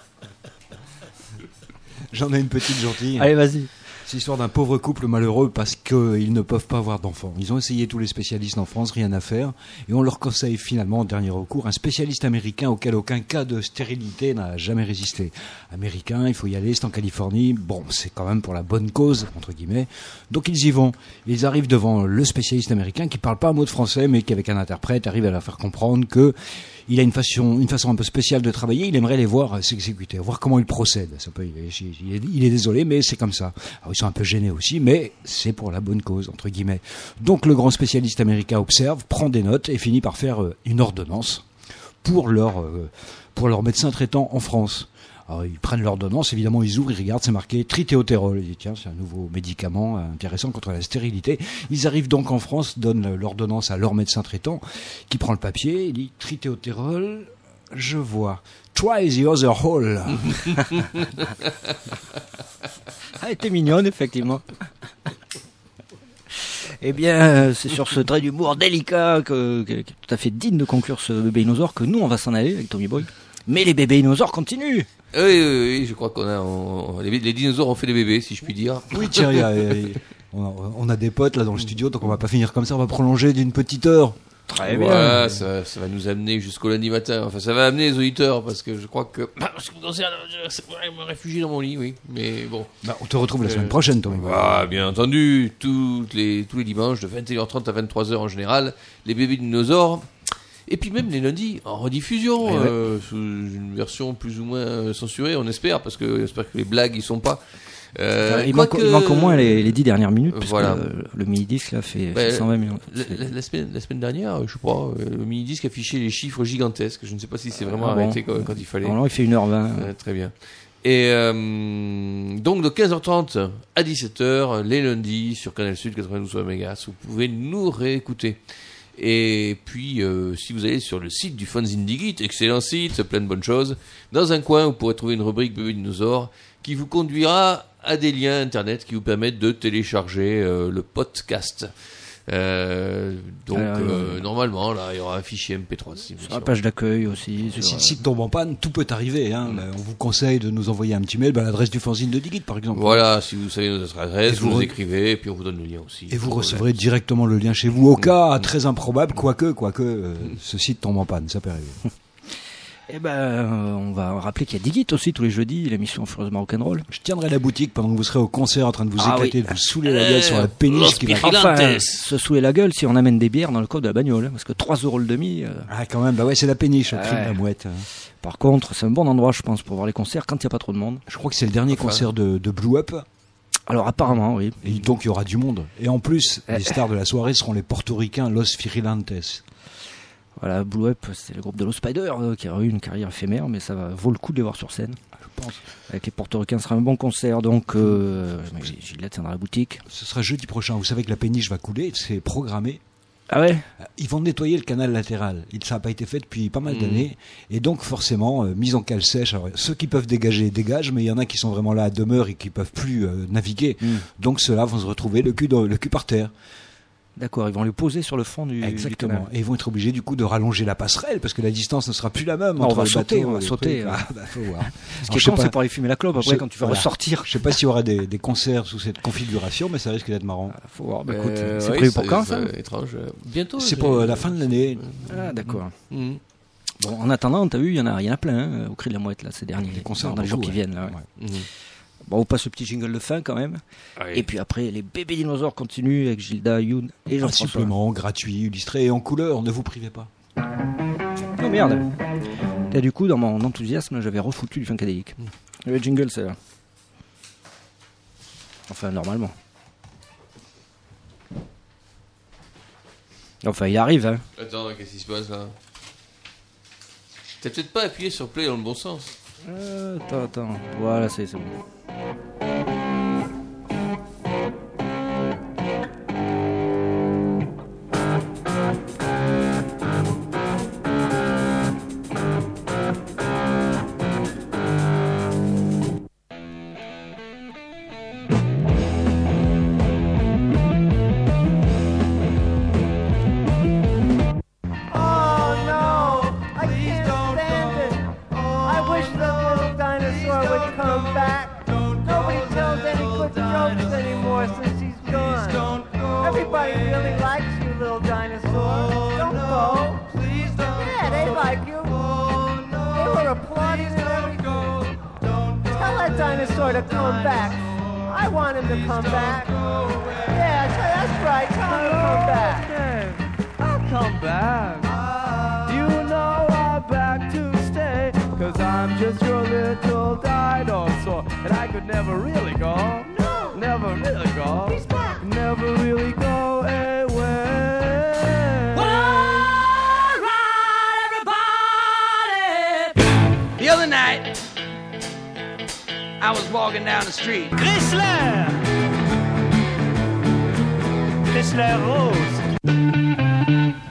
J'en ai une petite gentille. Allez vas-y. C'est l'histoire d'un pauvre couple malheureux parce qu'ils ne peuvent pas avoir d'enfants. Ils ont essayé tous les spécialistes en France, rien à faire. Et on leur conseille finalement, en dernier recours, un spécialiste américain auquel aucun cas de stérilité n'a jamais résisté. Américain, il faut y aller, c'est en Californie. Bon, c'est quand même pour la bonne cause, entre guillemets. Donc ils y vont. Ils arrivent devant le spécialiste américain qui parle pas un mot de français, mais qui avec un interprète arrive à leur faire comprendre que il a une façon, une façon un peu spéciale de travailler. Il aimerait les voir s'exécuter, voir comment il procède. Ça peut, il, est, il est- il est désolé, mais c'est comme ça. Alors, ils sont un peu gênés aussi, mais c'est pour la bonne cause, entre guillemets. Donc le grand spécialiste américain observe, prend des notes et finit par faire euh, une ordonnance pour leur, euh, pour leur médecin traitant en France. Alors, ils prennent l'ordonnance, évidemment, ils ouvrent, ils regardent, c'est marqué tritéotérol. Ils disent, tiens, c'est un nouveau médicament intéressant contre la stérilité. Ils arrivent donc en France, donnent l'ordonnance à leur médecin traitant, qui prend le papier, il dit, tritéotérol, je vois. Try the other hole. Ah, elle était mignonne, effectivement. Eh bien, euh, c'est sur ce trait d'humour délicat, que, que- qui est tout à fait digne de conclure ce bébé dinosaure, que nous, on va s'en aller avec Tommy Boy. Mais les bébés dinosaures continuent. Oui, oui, oui, je crois qu'on a. on- les, les dinosaures ont fait des bébés, si je puis dire. Oui, tiens, il y a, il On a, on a des potes là dans le studio, donc on va pas finir comme ça, on va prolonger d'une petite heure. Très Ouais, bien. ça, ça va nous amener jusqu'au lundi matin. Enfin, ça va amener les auditeurs parce que je crois que. Bah, en ce qui me concerne, je c'est vrai, me réfugier dans mon lit, oui. Mais bon. Bah, on te retrouve la Euh, semaine prochaine, Tommy. Ah, bien entendu, toutes les, tous les dimanches de vingt et une heures trente à vingt-trois heures en général, les bébés dinosaures. Et puis même les lundis en rediffusion, Eh ouais. euh, sous une version plus ou moins censurée, on espère, parce que j'espère que les blagues ils sont pas. Euh, il, quoi manque, que- il manque au moins les, les dix dernières minutes, parce Voilà. que le, le mini-disque là fait, Bah, fait cent vingt minutes. La, la- la semaine, la semaine dernière, je sais pas, euh, le mini-disque affichait les chiffres gigantesques. Je ne sais pas si c'est vraiment Ah bon. arrêté quand, quand il fallait. Normalement, il fait une heure vingt. Ouais, très bien. Et euh, donc de quinze heures trente à dix-sept heures, les lundis, sur Canal Sud quatre-vingt-douze mégas, vous pouvez nous réécouter. Et puis, euh, si vous allez sur le site du Fanzine Digit, excellent site, plein de bonnes choses, dans un coin, vous pourrez trouver une rubrique Bébé Dinosaure qui vous conduira à des liens internet qui vous permettent de télécharger euh, le podcast. Euh, donc, Alors, euh, normalement, là, il y aura un fichier M P trois de cette Sur la émission. page d'accueil aussi. Et sur- si le site tombe en panne, tout peut arriver. Hein. Mm. Bah, on vous conseille de nous envoyer un petit mail, bah, à l'adresse du fanzine de Digit, par exemple. Voilà, si vous savez notre adresse, Et vous vous nous re- écrivez, et puis on vous donne le lien aussi. Et vous Pas de recevrez problème. directement le lien chez vous, au cas très improbable, quoique, quoique euh, ce site tombe en panne, ça peut arriver. Eh ben, euh, on va rappeler qu'il y a Digit aussi tous les jeudis, l'émission Furieusement Rock'n'Roll. Je tiendrai la boutique pendant que vous serez au concert en train de vous Ah éclater, oui. de vous saouler la gueule sur la péniche Los qui va... Pirilantes. Enfin, se saouler la gueule si on amène des bières dans le coffre de la bagnole, hein, parce que trois euros le demi. euh, Ah, quand même, bah ouais, c'est la péniche, au cri de Ouais. la mouette. hein. Par contre, c'est un bon endroit, je pense, pour voir les concerts quand il n'y a pas trop de monde. Je crois que c'est le dernier Enfin. concert de, de Blue Up, Alors apparemment, oui. et donc il y aura du monde. Et en plus, Eh. les stars de la soirée seront les portoricains Los Firilantes. Voilà, Blue Up, c'est le groupe de Los Spider, euh, qui a eu une carrière éphémère, mais ça va, vaut le coup de les voir sur scène. Je pense. Avec les Portoricains, ce sera un bon concert, donc euh, Gillette tiendra la boutique. Ce sera jeudi prochain. Vous savez que la péniche va couler, c'est programmé. Ah ouais Ils vont nettoyer le canal latéral. Il- Ça n'a pas été fait depuis pas mal Mmh. d'années. Et donc, forcément, euh, mise en cale sèche. Alors, ceux qui peuvent dégager, dégagent, mais il y en a qui sont vraiment là à demeure et qui peuvent plus euh, naviguer. Mm. Donc, ceux-là vont se retrouver le cul, dans- le cul par terre. D'accord, ils vont les poser sur le fond du, du Exactement. canal. Et ils vont être obligés, du coup, de rallonger la passerelle parce que la distance ne sera plus la même Non, entre on va le sauter, bateau on va et le sauter, truc. ouais. Ah, bah, faut voir. Ce Alors, qui est je sais con, pas- c'est pour aller fumer la clope après je- quand tu vas voilà. ressortir. Je sais pas s'il y aura des, des concerts sous cette configuration, mais ça risque d'être marrant. Voilà, faut voir. Bah, écoute, Euh, c'est ouais, prévu pour quand ça ça étrange. Bientôt. C'est j'ai- pour euh, la fin de l'année. Ah d'accord. Mmh. Bon, en attendant, t'as vu, il y en a, il y en a plein hein, au cri de la mouette là ces derniers, Les concerts, dans les jours beaucoup, qui ouais. viennent là. ouais. Ouais. Mmh. Bon, on passe le petit jingle de fin quand même. Ouais. Et puis après, les bébés dinosaures continuent avec Gilda, Youn et Un Jean-François. supplément gratuit, illustré et en couleur, ne vous privez pas. Oh merde. Et du coup, dans mon enthousiasme, j'avais refoutu du Funkadelic. Le jingle, c'est là. Enfin, normalement. Enfin, il arrive, hein. Attends, qu'est-ce qui se passe là? T'as peut-être pas appuyé sur play dans le bon sens. Euh, attends, attends. Voilà, c'est c'est bon. Oh no, I can't stand it. I wish the little dinosaur would come back. Nobody tells any good jokes anymore since he's gone. Everybody really likes you, little dinosaur. Don't go. Yeah, they like you. They were applauding and everything. Tell that dinosaur to come back. I want him to come back. Yeah, that's right. Tell him to come back. I'll come back. You know I'm back to stay, cause I'm just your little dinosaur. And I could never really go. No. Never really go. He's back. Never really go away. The other night, I was walking down the street. Chrysler! Chrysler Rose.